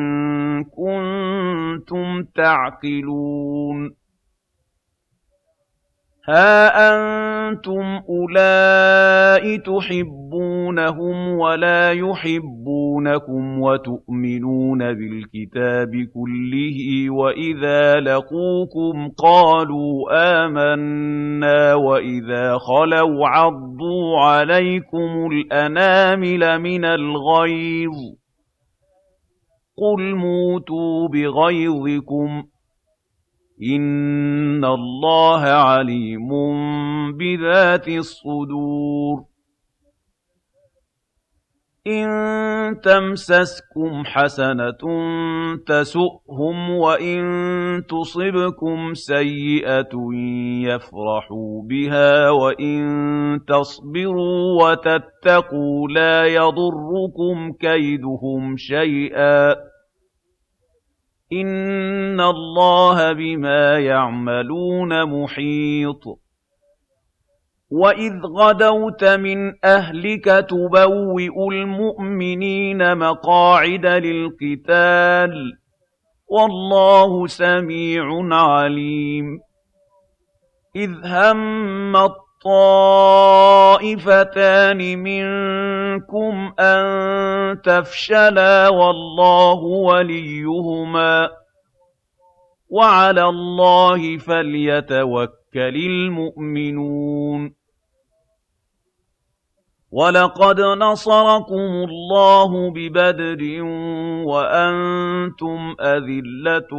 كنتم تعقلون ها أنتم أولئك تحبونهم ولا يحبونكم وتؤمنون بالكتاب كله وإذا لقوكم قالوا آمنا وإذا خلوا عضوا عليكم الأنامل من الغيظ قل موتوا بغيظكم إن الله عليم بذات الصدور إن تمسسكم حسنة تسؤهم وإن تصبكم سيئة يفرحوا بها وإن تصبروا وتتقوا لا يضركم كيدهم شيئا إن الله بما يعملون محيط وإذ غدوت من أهلك تبوئ المؤمنين مقاعد للقتال والله سميع عليم إذ هم الطائفتان منكم أن تفشلا والله وليهما وعلى الله فليتوكل المؤمنون ولقد نصركم الله ببدر وأنتم أذلة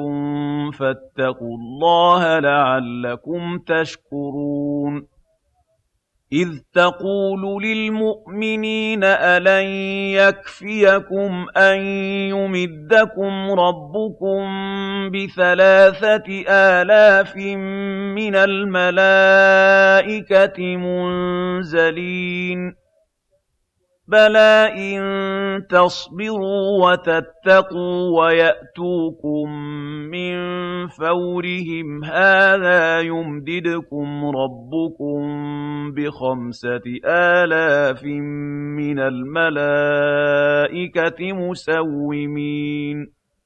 فاتقوا الله لعلكم تشكرون إذ تقول للمؤمنين ألن يكفيكم أن يمدكم ربكم بثلاثة آلاف من الملائكة منزلين بلى إن تصبروا وتتقوا ويأتوكم من فورهم هذا يمددكم ربكم بخمسة آلاف من الملائكة مسومين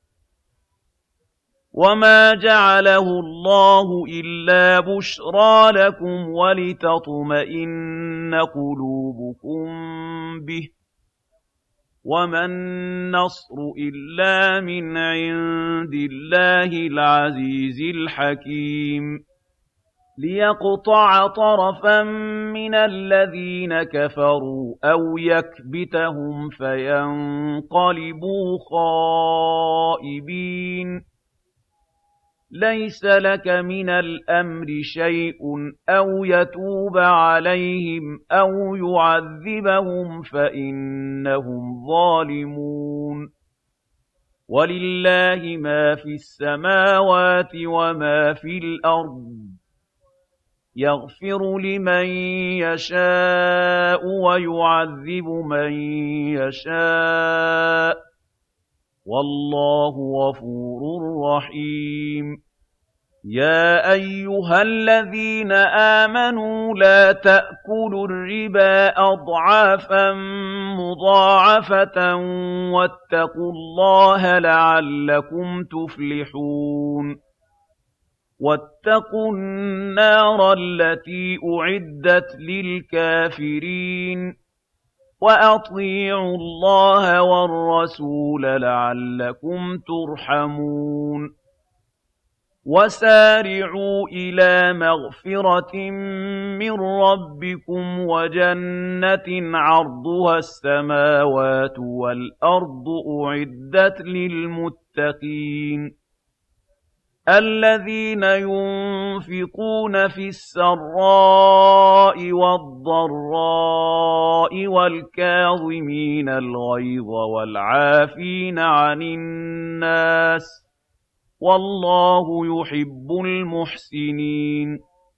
وما جعله الله إلا بشرى لكم ولتطمئن قلوبكم به وما النصر إلا من عند الله العزيز الحكيم ليقطع طرفا من الذين كفروا أو يكبتهم فينقلبوا خائبين ليس لك من الأمر شيء أو يتوب عليهم أو يعذبهم فإنهم ظالمون ولله ما في السماوات وما في الأرض يغفر لمن يشاء ويعذب من يشاء والله غفور رحيم يا أيها الذين آمنوا لا تأكلوا الربا أضعافا مضاعفة واتقوا الله لعلكم تفلحون واتقوا النار التي أعدت للكافرين وأطيعوا الله والرسول لعلكم ترحمون وسارعوا إلى مغفرة من ربكم وجنة عرضها السماوات والأرض أعدت للمتقين الذين ينفقون في السراء والضراء والكاظمين الغيظ والعافين عن الناس والله يحب المحسنين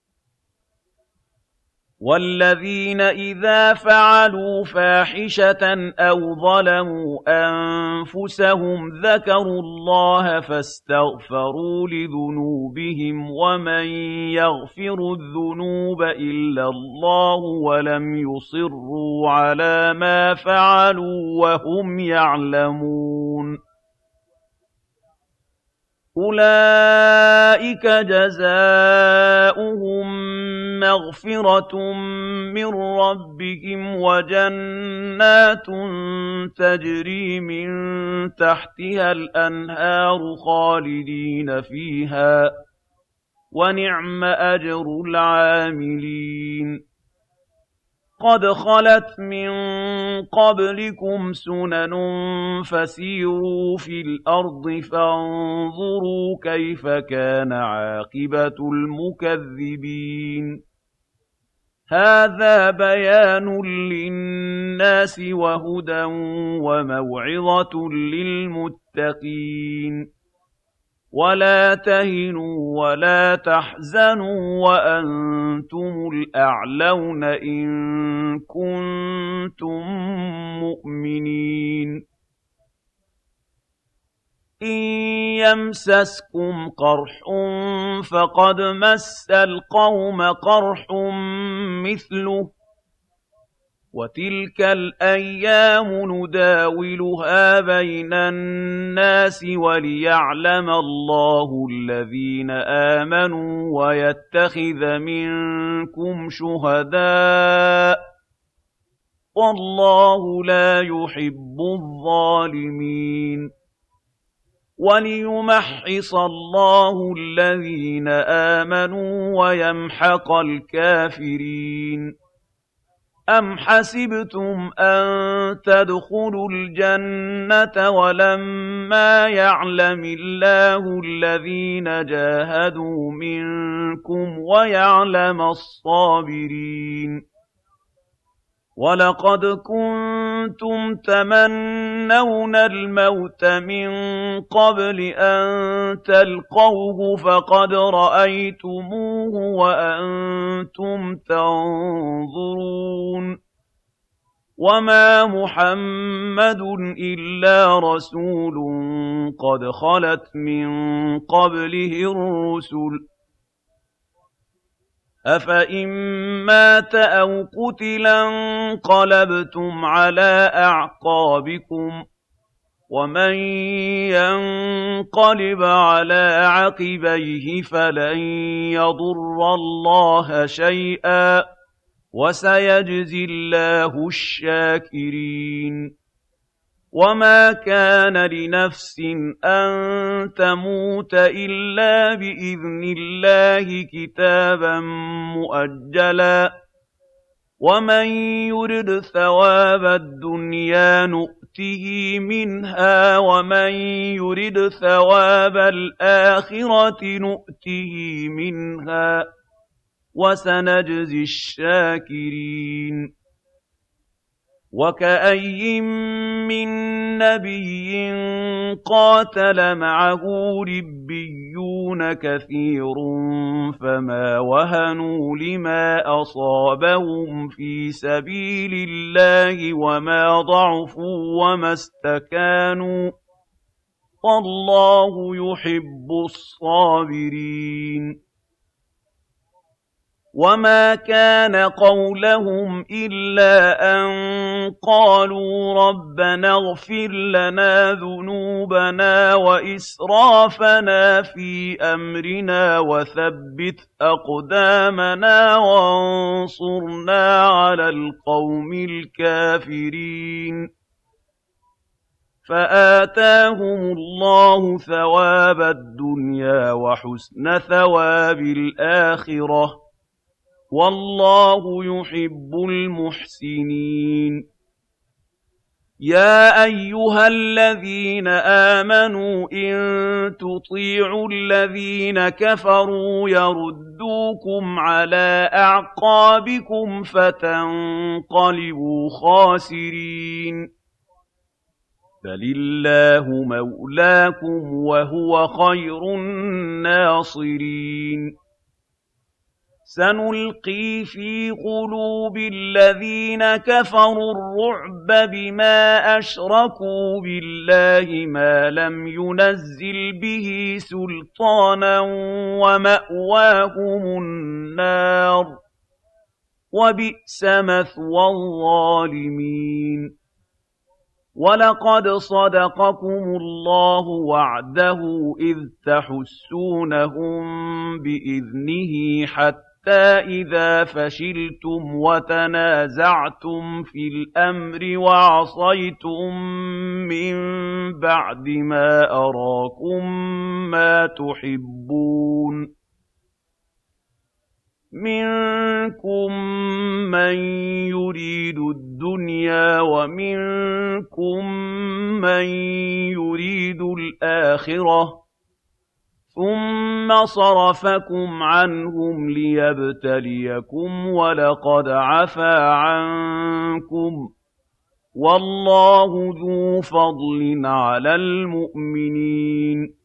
والذين إذا فعلوا فاحشة أو ظلموا أنفسهم ذكروا الله فاستغفروا لذنوبهم ومن يغفر الذنوب إلا الله ولم يصروا على ما فعلوا وهم يعلمون أولئك جزاؤهم مغفرة من ربهم وجنات تجري من تحتها الأنهار خالدين فيها ونعم أجر العاملين قد خلت من قبلكم سنن فسيروا في الأرض فانظروا كيف كان عاقبة المكذبين هذا بيان للناس وهدى وموعظة للمتقين ولا تهنوا ولا تحزنوا وأنتم الأعلون إن كنتم مؤمنين إن يمسسكم قرح فقد مس القوم قرح مثله وتلك الأيام نداولها بين الناس وليعلم الله الذين آمنوا ويتخذ منكم شهداء والله لا يحب الظالمين وليمحص الله الذين آمنوا ويمحق الكافرين أم حسبتم أن تدخلوا الجنة ولما يعلم الله الذين جاهدوا منكم ويعلم الصابرين وَلَقَدْ كُنتُمْ تَمَنَّوْنَ الْمَوْتَ مِن قَبْلِ أَن تَلْقَوْهُ فَقَدْ رَأَيْتُمُوهُ وَأَنتُمْ تَنظُرُونَ وَمَا مُحَمَّدٌ إِلَّا رَسُولٌ قَدْ خَلَتْ مِن قَبْلِهِ الرُّسُلُ أَفَإِن مَّاتَ أَوْ قُتِلَ انقَلَبْتُمْ عَلَىٰ أَعْقَابِكُمْ ۚ وَمَن يَنقَلِبْ عَلَىٰ عَقِبَيْهِ فَلَن يَضُرَّ اللَّهَ شَيْئًا ۗ وَسَيَجْزِي اللَّهُ الشَّاكِرِينَ وَمَا كَانَ لِنَفْسٍ أَن تَمُوتَ إِلَّا بِإِذْنِ اللَّهِ كِتَابًا مُّؤَجَّلًا ۗ وَمَن يُرِدْ ثَوَابَ الدُّنْيَا نُؤْتِهِ مِنْهَا وَمَن يُرِدْ ثَوَابَ الْآخِرَةِ نُؤْتِهِ مِنْهَا ۚ وَسَنَجْزِي الشَّاكِرِينَ وَكَأَيِّن مِّن نَّبِيٍّ قَاتَلَ مَعَهُ رِبِّيُّونَ كَثِيرٌ فَمَا وَهَنُوا لِمَا أَصَابَهُمْ فِي سَبِيلِ اللَّهِ وَمَا ضَعُفُوا وَمَا اسْتَكَانُوا ۗ وَاللَّهُ يُحِبُّ الصَّابِرِينَ وَمَا كَانَ قَوْلَهُمْ إِلَّا أَن قَالُوا رَبَّنَا اغْفِرْ لَنَا ذُنُوبَنَا وَإِسْرَافَنَا فِي أَمْرِنَا وَثَبِّتْ أَقْدَامَنَا وَانصُرْنَا عَلَى الْقَوْمِ الْكَافِرِينَ فَآتَاهُمُ اللَّهُ ثَوَابَ الدُّنْيَا وَحُسْنَ ثَوَابِ الْآخِرَةِ ۗ وَاللَّهُ يُحِبُّ الْمُحْسِنِينَ يَا أَيُّهَا الَّذِينَ آمَنُوا إِن تُطِيعُوا الَّذِينَ كَفَرُوا يَرُدُّوكُمْ عَلَىٰ أَعْقَابِكُمْ فَتَنقَلِبُوا خَاسِرِينَ بَلِ اللَّهُ مَوْلَاكُمْ وَهُوَ خَيْرُ النَّاصِرِينَ سَنُلْقِي فِي قُلُوبِ الَّذِينَ كَفَرُوا الرُّعْبَ بِمَا أَشْرَكُوا بِاللَّهِ مَا لَمْ يُنَزِّلْ بِهِ سُلْطَانًا وَمَأْوَاهُمُ النَّارُ ۖ وَبِئْسَ مَثْوَى الظَّالِمِينَ وَلَقَدْ صَدَقَكُمُ اللَّهُ وَعْدَهُ إِذْ تَحُسُّونَهُم بِإِذْنِهِ حَتَّىٰ إِذَا فَشِلْتُمْ وَتَنَازَعْتُمْ فِي الْأَمْرِ وَعَصَيْتُم مِّن بَعْدِ مَا أَرَاكُم مَّا تُحِبُّونَ مِنكُم مَّن يُرِيدُ الدُّنْيَا وَمِنكُم مَّن يُرِيدُ الْآخِرَةَ ۚ ثُمَّ صَرَفَكُمْ عَنْهُمْ لِيَبْتَلِيَكُمْ وَلَقَدْ عَفَا عَنكُمْ ۗ وَاللَّهُ ذُو فَضْلٍ عَلَى الْمُؤْمِنِينَ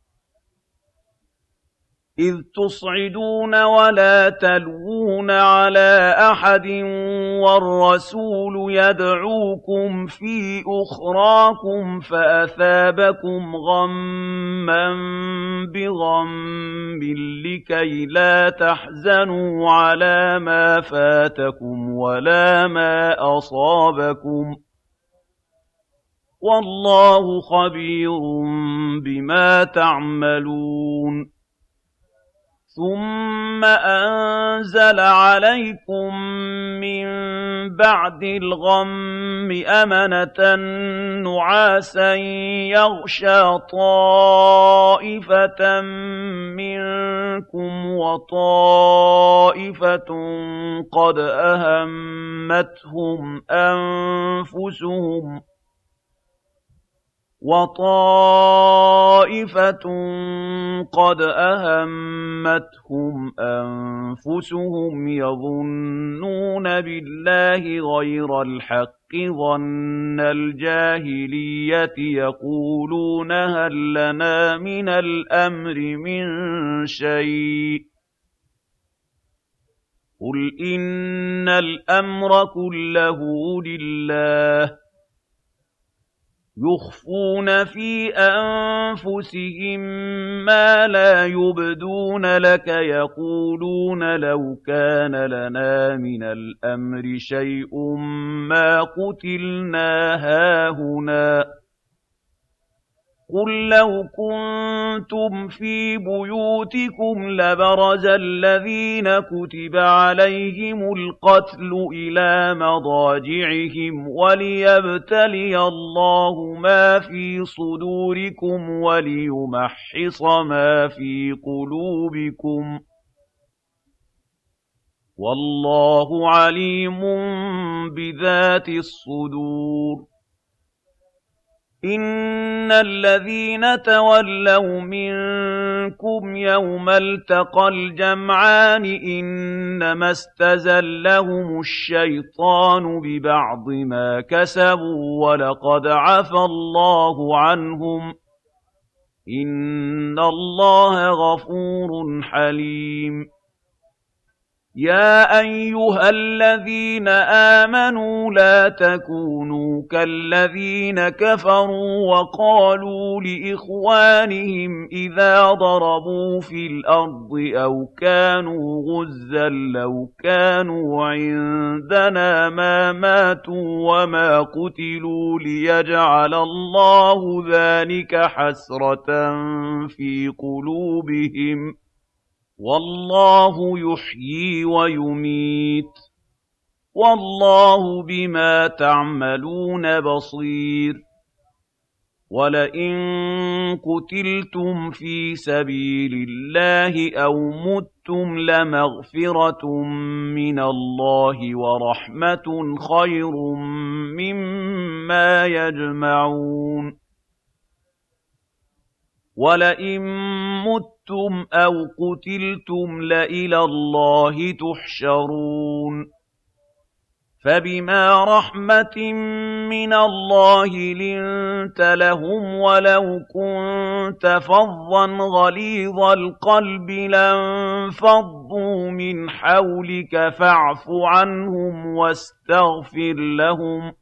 إِذْ تُصْعِدُونَ وَلَا تَلْوُونَ عَلَىٰ أَحَدٍ وَالرَّسُولُ يَدْعُوكُمْ فِي أُخْرَاكُمْ فَأَثَابَكُمْ غَمًّا بِغَمٍّ لِّكَيْلَا تَحْزَنُوا عَلَىٰ مَا فَاتَكُمْ وَلَا مَا أَصَابَكُمْ ۗ وَاللَّهُ خَبِيرٌ بِمَا تَعْمَلُونَ ثُمَّ أَنزَلَ عَلَيْكُم مِّن بَعْدِ الْغَمِّ أَمَنَةً نُّعَاسًا يَغْشَىٰ طَائِفَةً مِّنكُمْ وَطَائِفَةٌ قَدْ أَهَمَّتْهُمْ أَنفُسُهُمْ وَطَائِفَةٌ قَدْ أَهَمَّتْهُمْ أَنفُسُهُمْ يَظُنُّونَ بِاللَّهِ غَيْرَ الْحَقِّ ظَنَّ الْجَاهِلِيَّةِ يَقُولُونَ هَل لَّنَا مِنَ الْأَمْرِ مِن شَيْءٍ ۗ قُلْ إِنَّ الْأَمْرَ كُلَّهُ لِلَّهِ يُخْفُونَ فِي أَنفُسِهِم مَّا لَا يُبْدُونَ لَكَ يَقُولُونَ لَوْ كَانَ لَنَا مِنَ الْأَمْرِ شَيْءٌ مَّا قُتِلْنَا هَاهُنَا ۗ قُل لَّوْ كُنتُمْ فِي بُيُوتِكُمْ لَبَرَزَ الَّذِينَ كُتِبَ عَلَيْهِمُ الْقَتْلُ إِلَىٰ مَضَاجِعِهِمْ وَلِيَبْتَلِيَ اللَّهُ مَا فِي صُدُورِكُمْ وَلِيُمَحِّصَ مَا فِي قُلُوبِكُمْ ۗ وَاللَّهُ عَلِيمٌ بِذَاتِ الصُّدُورِ. إِنَّ الَّذِينَ تَوَلَّوْا مِنكُمْ يَوْمَ الْتَقَى الْجَمْعَانِ إِنَّمَا اسْتَزَلَّهُمُ الشَّيْطَانُ بِبَعْضِ مَا كَسَبُوا وَلَقَدْ عَفَا اللَّهُ عَنْهُمْ ۗ إِنَّ اللَّهَ غَفُورٌ حَلِيمٌ. يَا أَيُّهَا الَّذِينَ آمَنُوا لَا تَكُونُوا كَالَّذِينَ كَفَرُوا وَقَالُوا لِإِخْوَانِهِمْ إِذَا ضَرَبُوا فِي الْأَرْضِ أَوْ كَانُوا غُزًّى لَّوْ كَانُوا عِندَنَا مَا مَاتُوا وَمَا قُتِلُوا لِيَجْعَلَ اللَّهُ ذَٰلِكَ حَسْرَةً فِي قُلُوبِهِمْ ۗ وَاللَّهُ يُحْيِي وَيُمِيتُ، وَاللَّهُ بِمَا تَعْمَلُونَ بَصِيرٌ. وَلَئِن قُتِلْتُمْ فِي سَبِيلِ اللَّهِ أَوْ مُتُّمْ لَمَغْفِرَةٌ مِّنَ اللَّهِ وَرَحْمَةٌ خَيْرٌ مِّمَّا يَجْمَعُونَ. وَلَئِن مُّتُّمْ أَوْ قُتِلْتُمْ لَإِلَى اللَّهِ تُحْشَرُونَ. فَبِمَا رَحْمَةٍ مِّنَ اللَّهِ لِنتَ لَهُمْ وَلَوْ كُنتَ فَظًّا غَلِيظَ الْقَلْبِ لَانفَضُّوا مِنْ حَوْلِكَ فَاعْفُ عَنْهُمْ وَاسْتَغْفِرْ لَهُمْ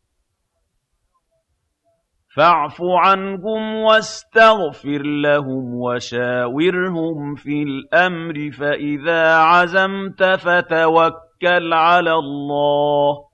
فَاعْفُ عَنْهُمْ وَاسْتَغْفِرْ لَهُمْ وَشَاوِرْهُمْ فِي الْأَمْرِ فَإِذَا عَزَمْتَ فَتَوَكَّلْ عَلَى اللَّهِ ۚ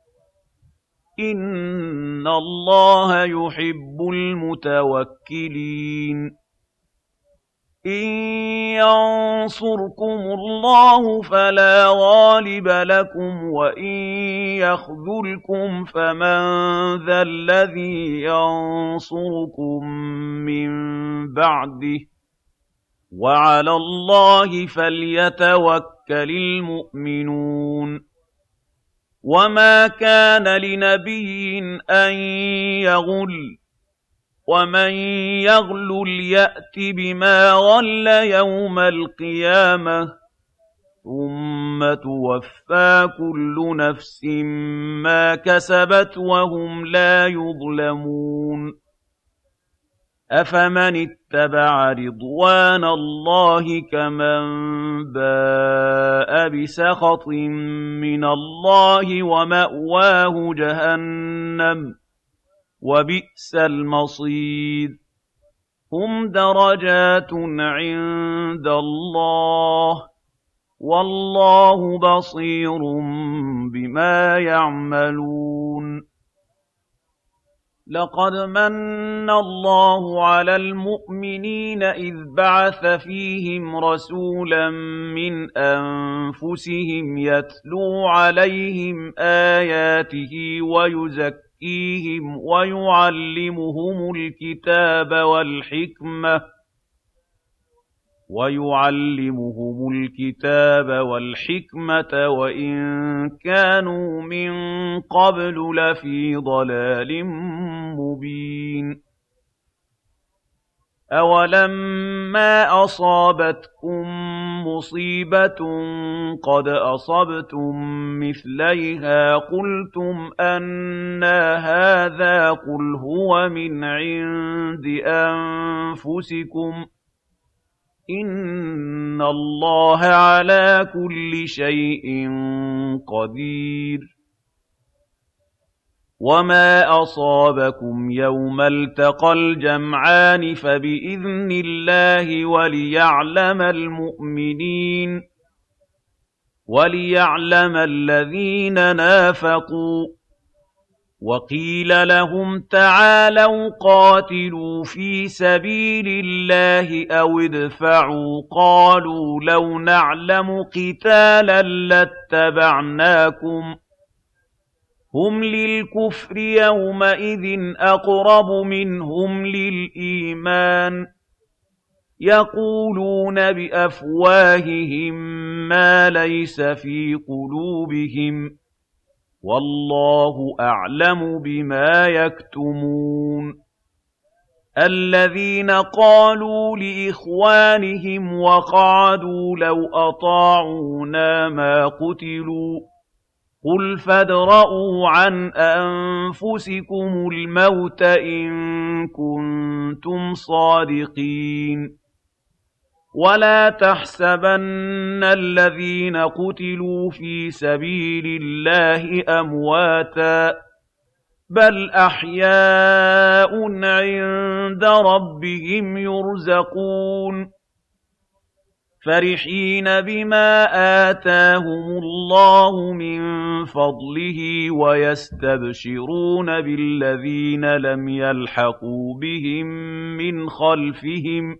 إِنَّ اللَّهَ يُحِبُّ الْمُتَوَكِّلِينَ. إِن يَنصُرْكُمُ اللَّهُ فَلَا غَالِبَ لَكُمْ وَإِن يَخْذُلْكُمْ فَمَن ذَا الَّذِي يَنصُرُكُم مِّن بَعْدِهِ ۗ وَعَلَى اللَّهِ فَلْيَتَوَكَّلِ الْمُؤْمِنُونَ. وَمَا كَانَ لِنَبِيٍّ أَن يَغُلَّ، وَمَن يَغْلُلْ يَأْتِ بِمَا غَلَّ يَوْمَ الْقِيَامَةِ ثُمَّ تُوَفَّىٰ كُلُّ نَفْسٍ مَّا كَسَبَتْ وَهُمْ لَا يُظْلَمُونَ. أَفَمَنِ اتَّبَعَ رِضْوَانَ اللَّهِ كَمَن بَاءَ بِسَخَطٍ مِّنَ اللَّهِ وَمَأْوَاهُ جَهَنَّمُ ۖ وَبِئْسَ الْمَصِيرُ. هُمْ دَرَجَاتٌ عِندَ اللَّهِ ۗ وَاللَّهُ بَصِيرٌ بِمَا يَعْمَلُونَ. لَقَدْ مَنَّ اللَّهُ عَلَى الْمُؤْمِنِينَ إِذْ بَعَثَ فِيهِمْ رَسُولًا مِّنْ أَنفُسِهِمْ يَتْلُو عَلَيْهِمْ آيَاتِهِ وَيُزَكِّيهِمْ وَيُعَلِّمُهُمُ الْكِتَابَ وَالْحِكْمَةَ وَيُعَلِّمُهُمُ الْكِتَابَ وَالْحِكْمَةَ وَإِن كَانُوا مِن قَبْلُ لَفِي ضَلَالٍ مُّبِينٍ. أَوَلَمَّا أَصَابَتْكُم مُّصِيبَةٌ قَدْ أَصَبْتُم مِّثْلَيْهَا قُلْتُمْ أَنَّىٰ هَٰذَا ۖ قُلْ هُوَ مِنْ عِندِ أَنفُسِكُمْ ۗ إِنَّ اللَّهَ عَلَىٰ كُلِّ شَيْءٍ قَدِيرٌ وَمَا أَصَابَكُمْ يَوْمَ الْتَقَى الْجَمْعَانِ فَبِإِذْنِ اللَّهِ وَلِيَعْلَمَ الْمُؤْمِنِينَ وَلِيَعْلَمَ الَّذِينَ نَافَقُوا وَقِيلَ لَهُمْ تَعَالَوْا قَاتِلُوا فِي سَبِيلِ اللَّهِ أَوِ ادْفَعُوا ۖ قَالُوا لَوْ نَعْلَمُ قِتَالًا لَّاتَّبَعْنَاكُمْ ۗ هُمْ لِلْكُفْرِ يَوْمَئِذٍ أَقْرَبُ مِنْهُمْ لِلْإِيمَانِ يَقُولُونَ بِأَفْوَاهِهِم مَّا لَيْسَ فِي قُلُوبِهِمْ ۗ وَاللَّهُ أَعْلَمُ بِمَا يَكْتُمُونَ الَّذِينَ قَالُوا لِإِخْوَانِهِمْ وَقَعَدُوا لَوْ أَطَاعُونَا مَا قُتِلُوا ۗ قُلْ فَادْرَءُوا عَنْ أَنفُسِكُمُ الْمَوْتَ إِن كُنتُمْ صَادِقِينَ وَلَا تَحْسَبَنَّ الَّذِينَ قُتِلُوا فِي سَبِيلِ اللَّهِ أَمْوَاتًا ۚ بَلْ أَحْيَاءٌ عِندَ رَبِّهِمْ يُرْزَقُونَ فَرِحِينَ بِمَا آتَاهُمُ اللَّهُ مِن فَضْلِهِ وَيَسْتَبْشِرُونَ بِالَّذِينَ لَمْ يَلْحَقُوا بِهِم مِّنْ خَلْفِهِمْ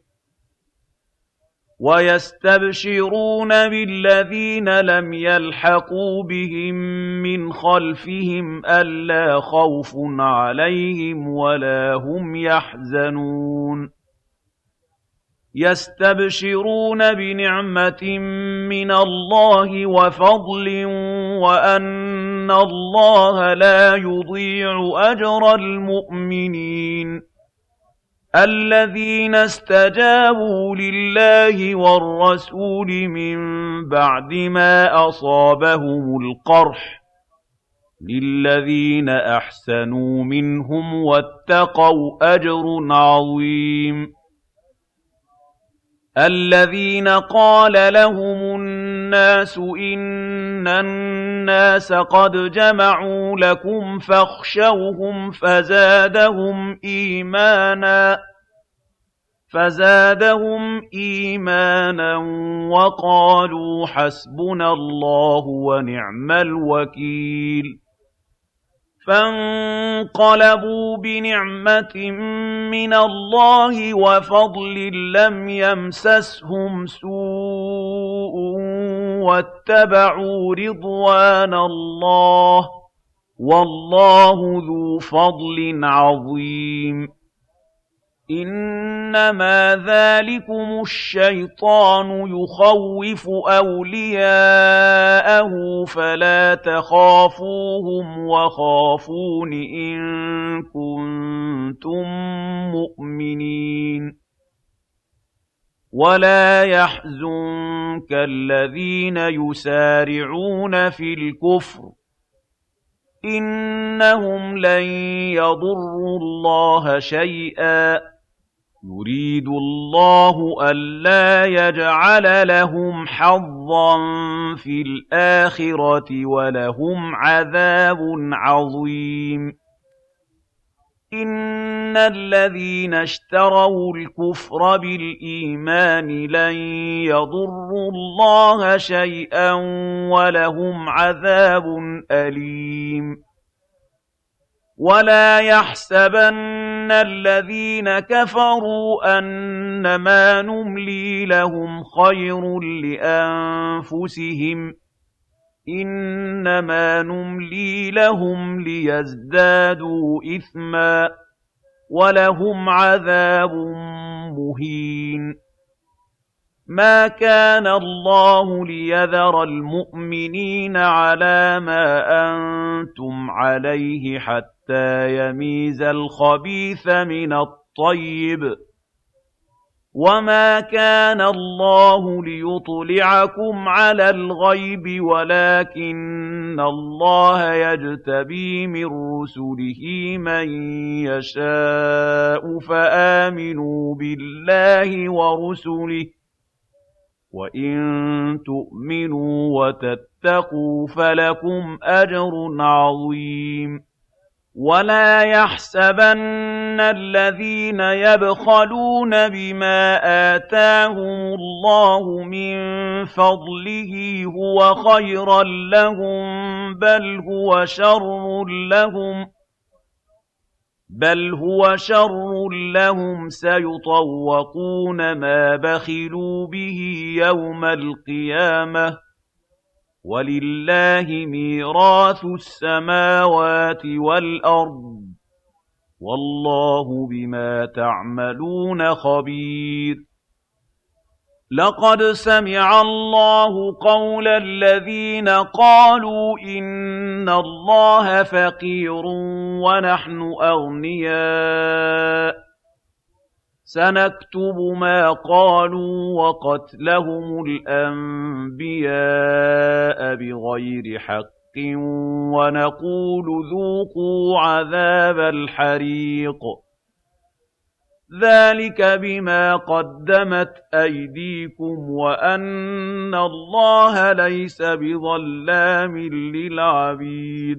وَيَسْتَبْشِرُونَ بِالَّذِينَ لَمْ يَلْحَقُوا بِهِم مِّنْ خَلْفِهِمْ أَلَّا خَوْفٌ عَلَيْهِمْ وَلَا هُمْ يَحْزَنُونَ يَسْتَبْشِرُونَ بِنِعْمَةٍ مِّنَ اللَّهِ وَفَضْلٍ وَأَنَّ اللَّهَ لَا يُضِيعُ أَجْرَ الْمُؤْمِنِينَ الَّذِينَ اسْتَجَابُوا لِلَّهِ وَالرَّسُولِ مِن بَعْدِ مَا أَصَابَهُمُ الْقَرْحُ لِلَّذِينَ أَحْسَنُوا مِنْهُمْ وَاتَّقَوْا أَجْرٌ عَظِيمٌ الَّذِينَ قَالَ لَهُمُ النَّاسُ إِنَّ النَّاسَ قَدْ جَمَعُوا لَكُمْ فَاخْشَوْهُمْ فَزَادَهُمْ إِيمَانًا فَزَادَهُمْ إِيمَانًا وَقَالُوا حَسْبُنَا اللَّهُ وَنِعْمَ الْوَكِيلُ فَانقَلَبُوا بِنِعْمَةٍ مِّنَ اللَّهِ وَفَضْلٍ لَّمْ يَمْسَسْهُمْ سُوءٌ وَاتَّبَعُوا رِضْوَانَ اللَّهِ ۗ وَاللَّهُ ذُو فَضْلٍ عَظِيمٍ إِنَّمَا ذَٰلِكُمُ الشَّيْطَانُ يُخَوِّفُ أَوْلِيَاءَهُ فَلَا تَخَافُوهُمْ وَخَافُونِ إِن كُنتُم مُّؤْمِنِينَ وَلَا يَحْزُنكَ الَّذِينَ يُسَارِعُونَ فِي الْكُفْرِ ۚ إِنَّهُمْ لَن يَضُرُّوا اللَّهَ شَيْئًا ۗ يُرِيدُ اللَّهُ أَلَّا يَجْعَلَ لَهُمْ حَظًّا فِي الْآخِرَةِ وَلَهُمْ عَذَابٌ عَظِيمٌ إِنَّ الَّذِينَ اشْتَرَوُا الْكُفْرَ بِالْإِيمَانِ لَن يَضُرُّوا اللَّهَ شَيْئًا وَلَهُمْ عَذَابٌ أَلِيمٌ وَلَا يَحْسَبَنَّ الَّذِينَ كَفَرُوا أَنَّمَا نُمْلِي لَهُمْ خَيْرٌ لِّأَنفُسِهِمْ ۚ إِنَّمَا نُمْلِي لَهُمْ لِيَزْدَادُوا إِثْمًا ۚ وَلَهُمْ عَذَابٌ مُّهِينٌ مَا كَانَ اللَّهُ لِيَذَرَ الْمُؤْمِنِينَ عَلَىٰ مَا أَنتُمْ عَلَيْهِ حَتَّىٰ يَمِيزَ الْخَبِيثَ مِنَ الطَّيِّبِ ۗ وَمَا كَانَ اللَّهُ لِيُطْلِعَكُمْ عَلَى الْغَيْبِ وَلَٰكِنَّ اللَّهَ يَجْتَبِي مِن رُّسُلِهِ مَن يَشَاءُ ۖ فَآمِنُوا بِاللَّهِ وَرُسُلِهِ ۚ وَإِن تُؤْمِنُوا وَتَتَّقُوا فَلَكُمْ أَجْرٌ عَظِيمٌ وَلَا يَحْسَبَنَّ الَّذِينَ يَبْخَلُونَ بِمَا آتَاهُمُ اللَّهُ مِن فَضْلِهِ هُوَ خَيْرًا لَّهُم بَلْ هُوَ شَرٌّ لَّهُمْ بَلْ هُوَ شَرٌّ لَّهُمْ سَيُطَوَّقُونَ مَا بَخِلُوا بِهِ يَوْمَ الْقِيَامَةِ ۗ وَلِلَّهِ مِيرَاثُ السَّمَاوَاتِ وَالْأَرْضِ ۗ وَاللَّهُ بِمَا تَعْمَلُونَ خَبِيرٌ لَقَدْ سَمِعَ اللَّهُ قَوْلَ الَّذِينَ قَالُوا إِنَّ اللَّهَ فَقِيرٌ وَنَحْنُ أَغْنِيَاءُ سَنَكْتُبُ مَا قَالُوا وَقَتْلَهُمُ الْأَنبِيَاءَ بِغَيْرِ حَقٍّ وَنَقُولُ ذُوقُوا عَذَابَ الْحَرِيقِ ذَٰلِكَ بِمَا قَدَّمَتْ أَيْدِيكُمْ وَأَنَّ اللَّهَ لَيْسَ بِظَلَّامٍ لِّلْعَبِيدِ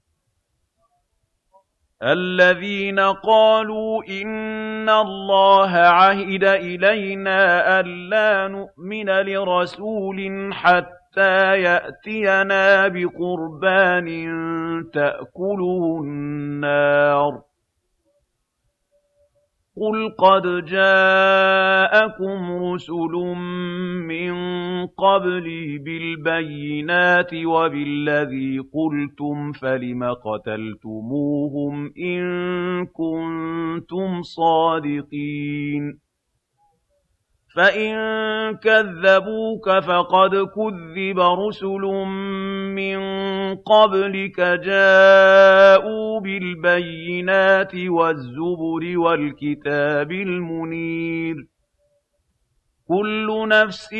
الَّذِينَ قَالُوا إِنَّ اللَّهَ عَهِدَ إِلَيْنَا أَلَّا نُؤْمِنَ لِرَسُولٍ حَتَّىٰ يَأْتِيَنَا بِقُرْبَانٍ تَأْكُلُهُ النَّارُ قُلْ قَدْ جَاءَكُمْ رُسُلٌ مِّن قَبْلِي بِالْبَيِّنَاتِ وَبِالَّذِي قُلْتُمْ فَلِمَ قَتَلْتُمُوهُمْ إِن كُنتُمْ صَادِقِينَ فَإِن كَذَّبُوكَ فَقَدْ كُذِّبَ رُسُلٌ مِّن قَبْلِكَ جَاءُوا بِالْبَيِّنَاتِ وَالزُّبُرِ وَالْكِتَابِ الْمُنِيرِ كُلُّ نَفْسٍ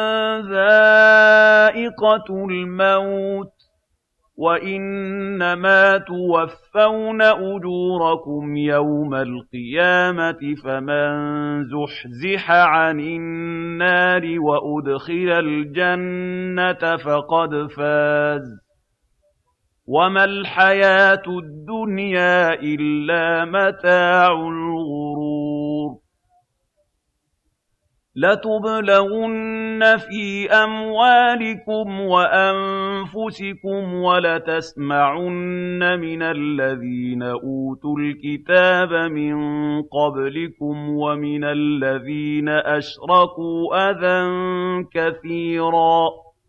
ذَائِقَةُ الْمَوْتِ وَإِنَّمَا تُوَفَّوْنَ أُجُورَكُمْ يَوْمَ الْقِيَامَةِ فَمَن زُحْزِحَ عَنِ النَّارِ وَأُدْخِلَ الْجَنَّةَ فَقَدْ فَازَ وَمَا الْحَيَاةُ الدُّنْيَا إِلَّا مَتَاعُ الْغُرُورِ لَتُبْلَوُنَّ فِي أَمْوَالِكُمْ وَأَنفُسِكُمْ وَلَتَسْمَعُنَّ مِنَ الَّذِينَ أُوتُوا الْكِتَابَ مِن قَبْلِكُمْ وَمِنَ الَّذِينَ أَشْرَكُوا أَذًى كَثِيرًا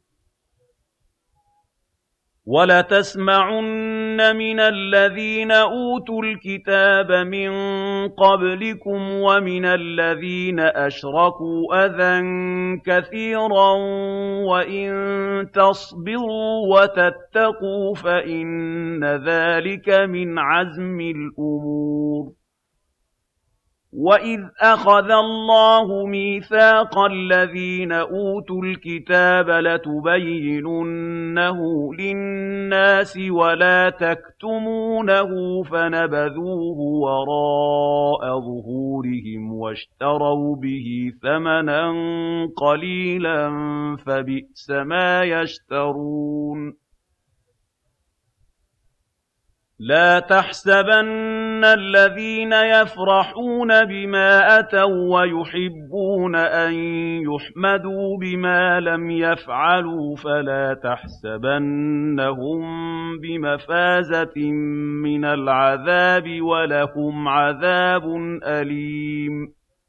وَلَتَسْمَعُنَّ مِنَ الَّذِينَ أُوتُوا الْكِتَابَ مِن قَبْلِكُمْ وَمِنَ الَّذِينَ أَشْرَكُوا أَذًى كَثِيرًا وَإِن تَصْبِرُوا وَتَتَّقُوا فَإِنَّ ذَٰلِكَ مِنْ عَزْمِ الْأُمُورِ وَإِذْ أَخَذَ اللَّهُ مِيثَاقَ الَّذِينَ أُوتُوا الْكِتَابَ لَتُبَيِّنُنَّهُ لِلنَّاسِ وَلَا تَكْتُمُونَهُ فَنَبَذُوهُ وَرَاءَ ظُهُورِهِمْ وَاشْتَرَوْا بِهِ ثَمَنًا قَلِيلًا فَبِئْسَ مَا يَشْتَرُونَ لَا تَحْسَبَنَّ الَّذِينَ يَفْرَحُونَ بِمَا أَتَوا وَّيُحِبُّونَ أَن يُحْمَدُوا بِمَا لَمْ يَفْعَلُوا فَلَا تَحْسَبَنَّهُم بِمَفَازَةٍ مِّنَ الْعَذَابِ وَلَهُمْ عَذَابٌ أَلِيمٌ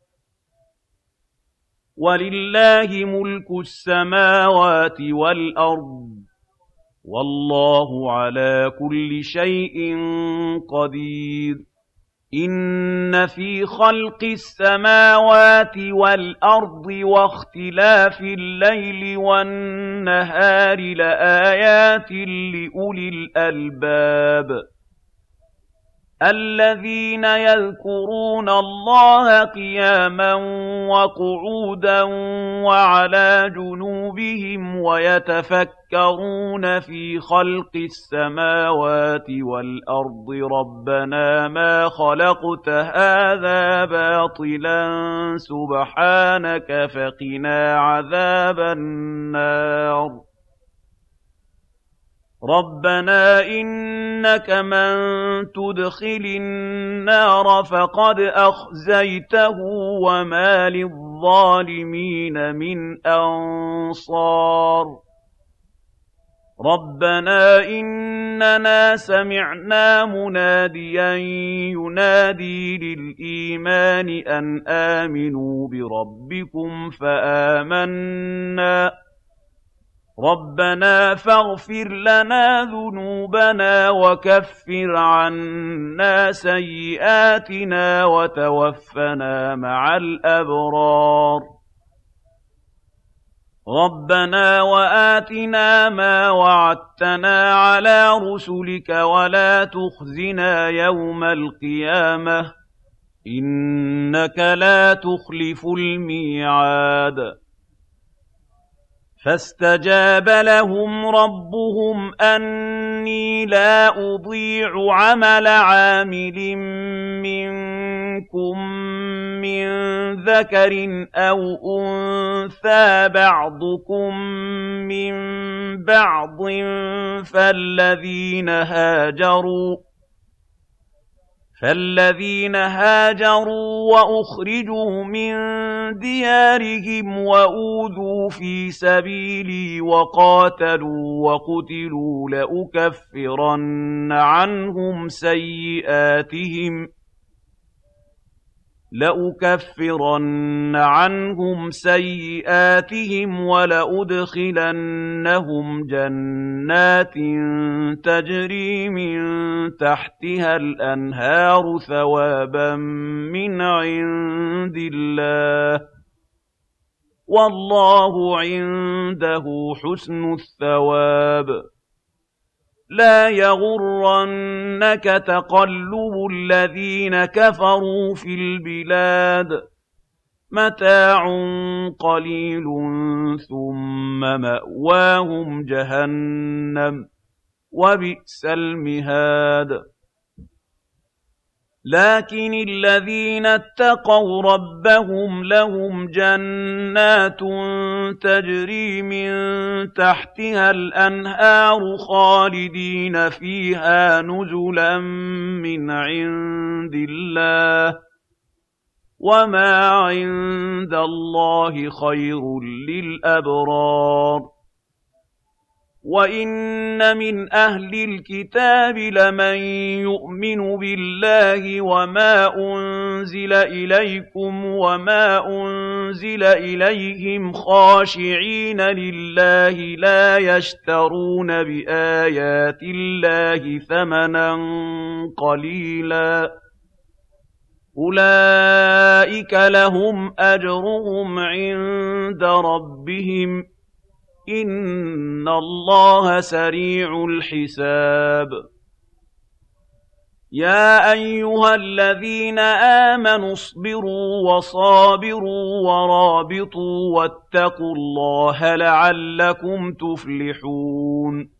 وَلِلَّهِ مُلْكُ السَّمَاوَاتِ وَالْأَرْضِ وَاللَّهُ عَلَىٰ كُلِّ شَيْءٍ قَدِيرٌ إِنَّ فِي خَلْقِ السَّمَاوَاتِ وَالْأَرْضِ وَاخْتِلَافِ اللَّيْلِ وَالنَّهَارِ لَآيَاتٍ لِّأُولِي الْأَلْبَابِ الذين يذكرون الله قياما وقعودا وعلى جنوبهم ويتفكرون في خلق السماوات والأرض ربنا ما خلقت هذا باطلا سبحانك فقنا عذاب النار ربنا إنك من تدخل النار فقد أخزيته وما للظالمين من أنصار ربنا إننا سمعنا مناديا ينادي للإيمان أن آمنوا بربكم فآمنا ربنا فاغفر لنا ذنوبنا وكفر عنا سيئاتنا وتوفنا مع الأبرار ربنا وآتنا ما وعدتنا على رسلك ولا تخزنا يوم القيامة إنك لا تخلف الميعاد فاستجاب لهم ربهم أني لا أضيع عمل عامل منكم من ذكر أو أنثى بعضكم من بعض فالذين هاجروا فالذين هاجروا وأخرجوا من ديارهم وأوذوا في سبيلي وقاتلوا وقتلوا لأكفرن عنهم سيئاتهم لأكفرن عنهم سيئاتهم ولأدخلنهم جنات تجري من تحتها الأنهار ثوابا من عند الله والله عنده حسن الثواب لا يغرنك تقلب الذين كفروا في البلاد متاع قليل ثم مأواهم جهنم وبئس المهاد لكن الذين اتقوا ربهم لهم جنات تجري من تحتها الأنهار خالدين فيها نزلا من عند الله وما عند الله خير للأبرار وَإِنَّ مِنْ أَهْلِ الْكِتَابِ لَمَن يُؤْمِنُ بِاللَّهِ وَمَا أُنزِلَ إِلَيْكُمْ وَمَا أُنزِلَ إِلَيْهِمْ خَاشِعِينَ لِلَّهِ لَا يَشْتَرُونَ بِآيَاتِ اللَّهِ ثَمَنًا قَلِيلًا أُولَئِكَ لَهُمْ أَجْرُهُمْ عِندَ رَبِّهِمْ إِنَّ اللَّهَ سَرِيعُ الْحِسَابِ يَا أَيُّهَا الَّذِينَ آمَنُوا اصْبِرُوا وَصَابِرُوا وَرَابِطُوا وَاتَّقُوا اللَّهَ لَعَلَّكُمْ تُفْلِحُونَ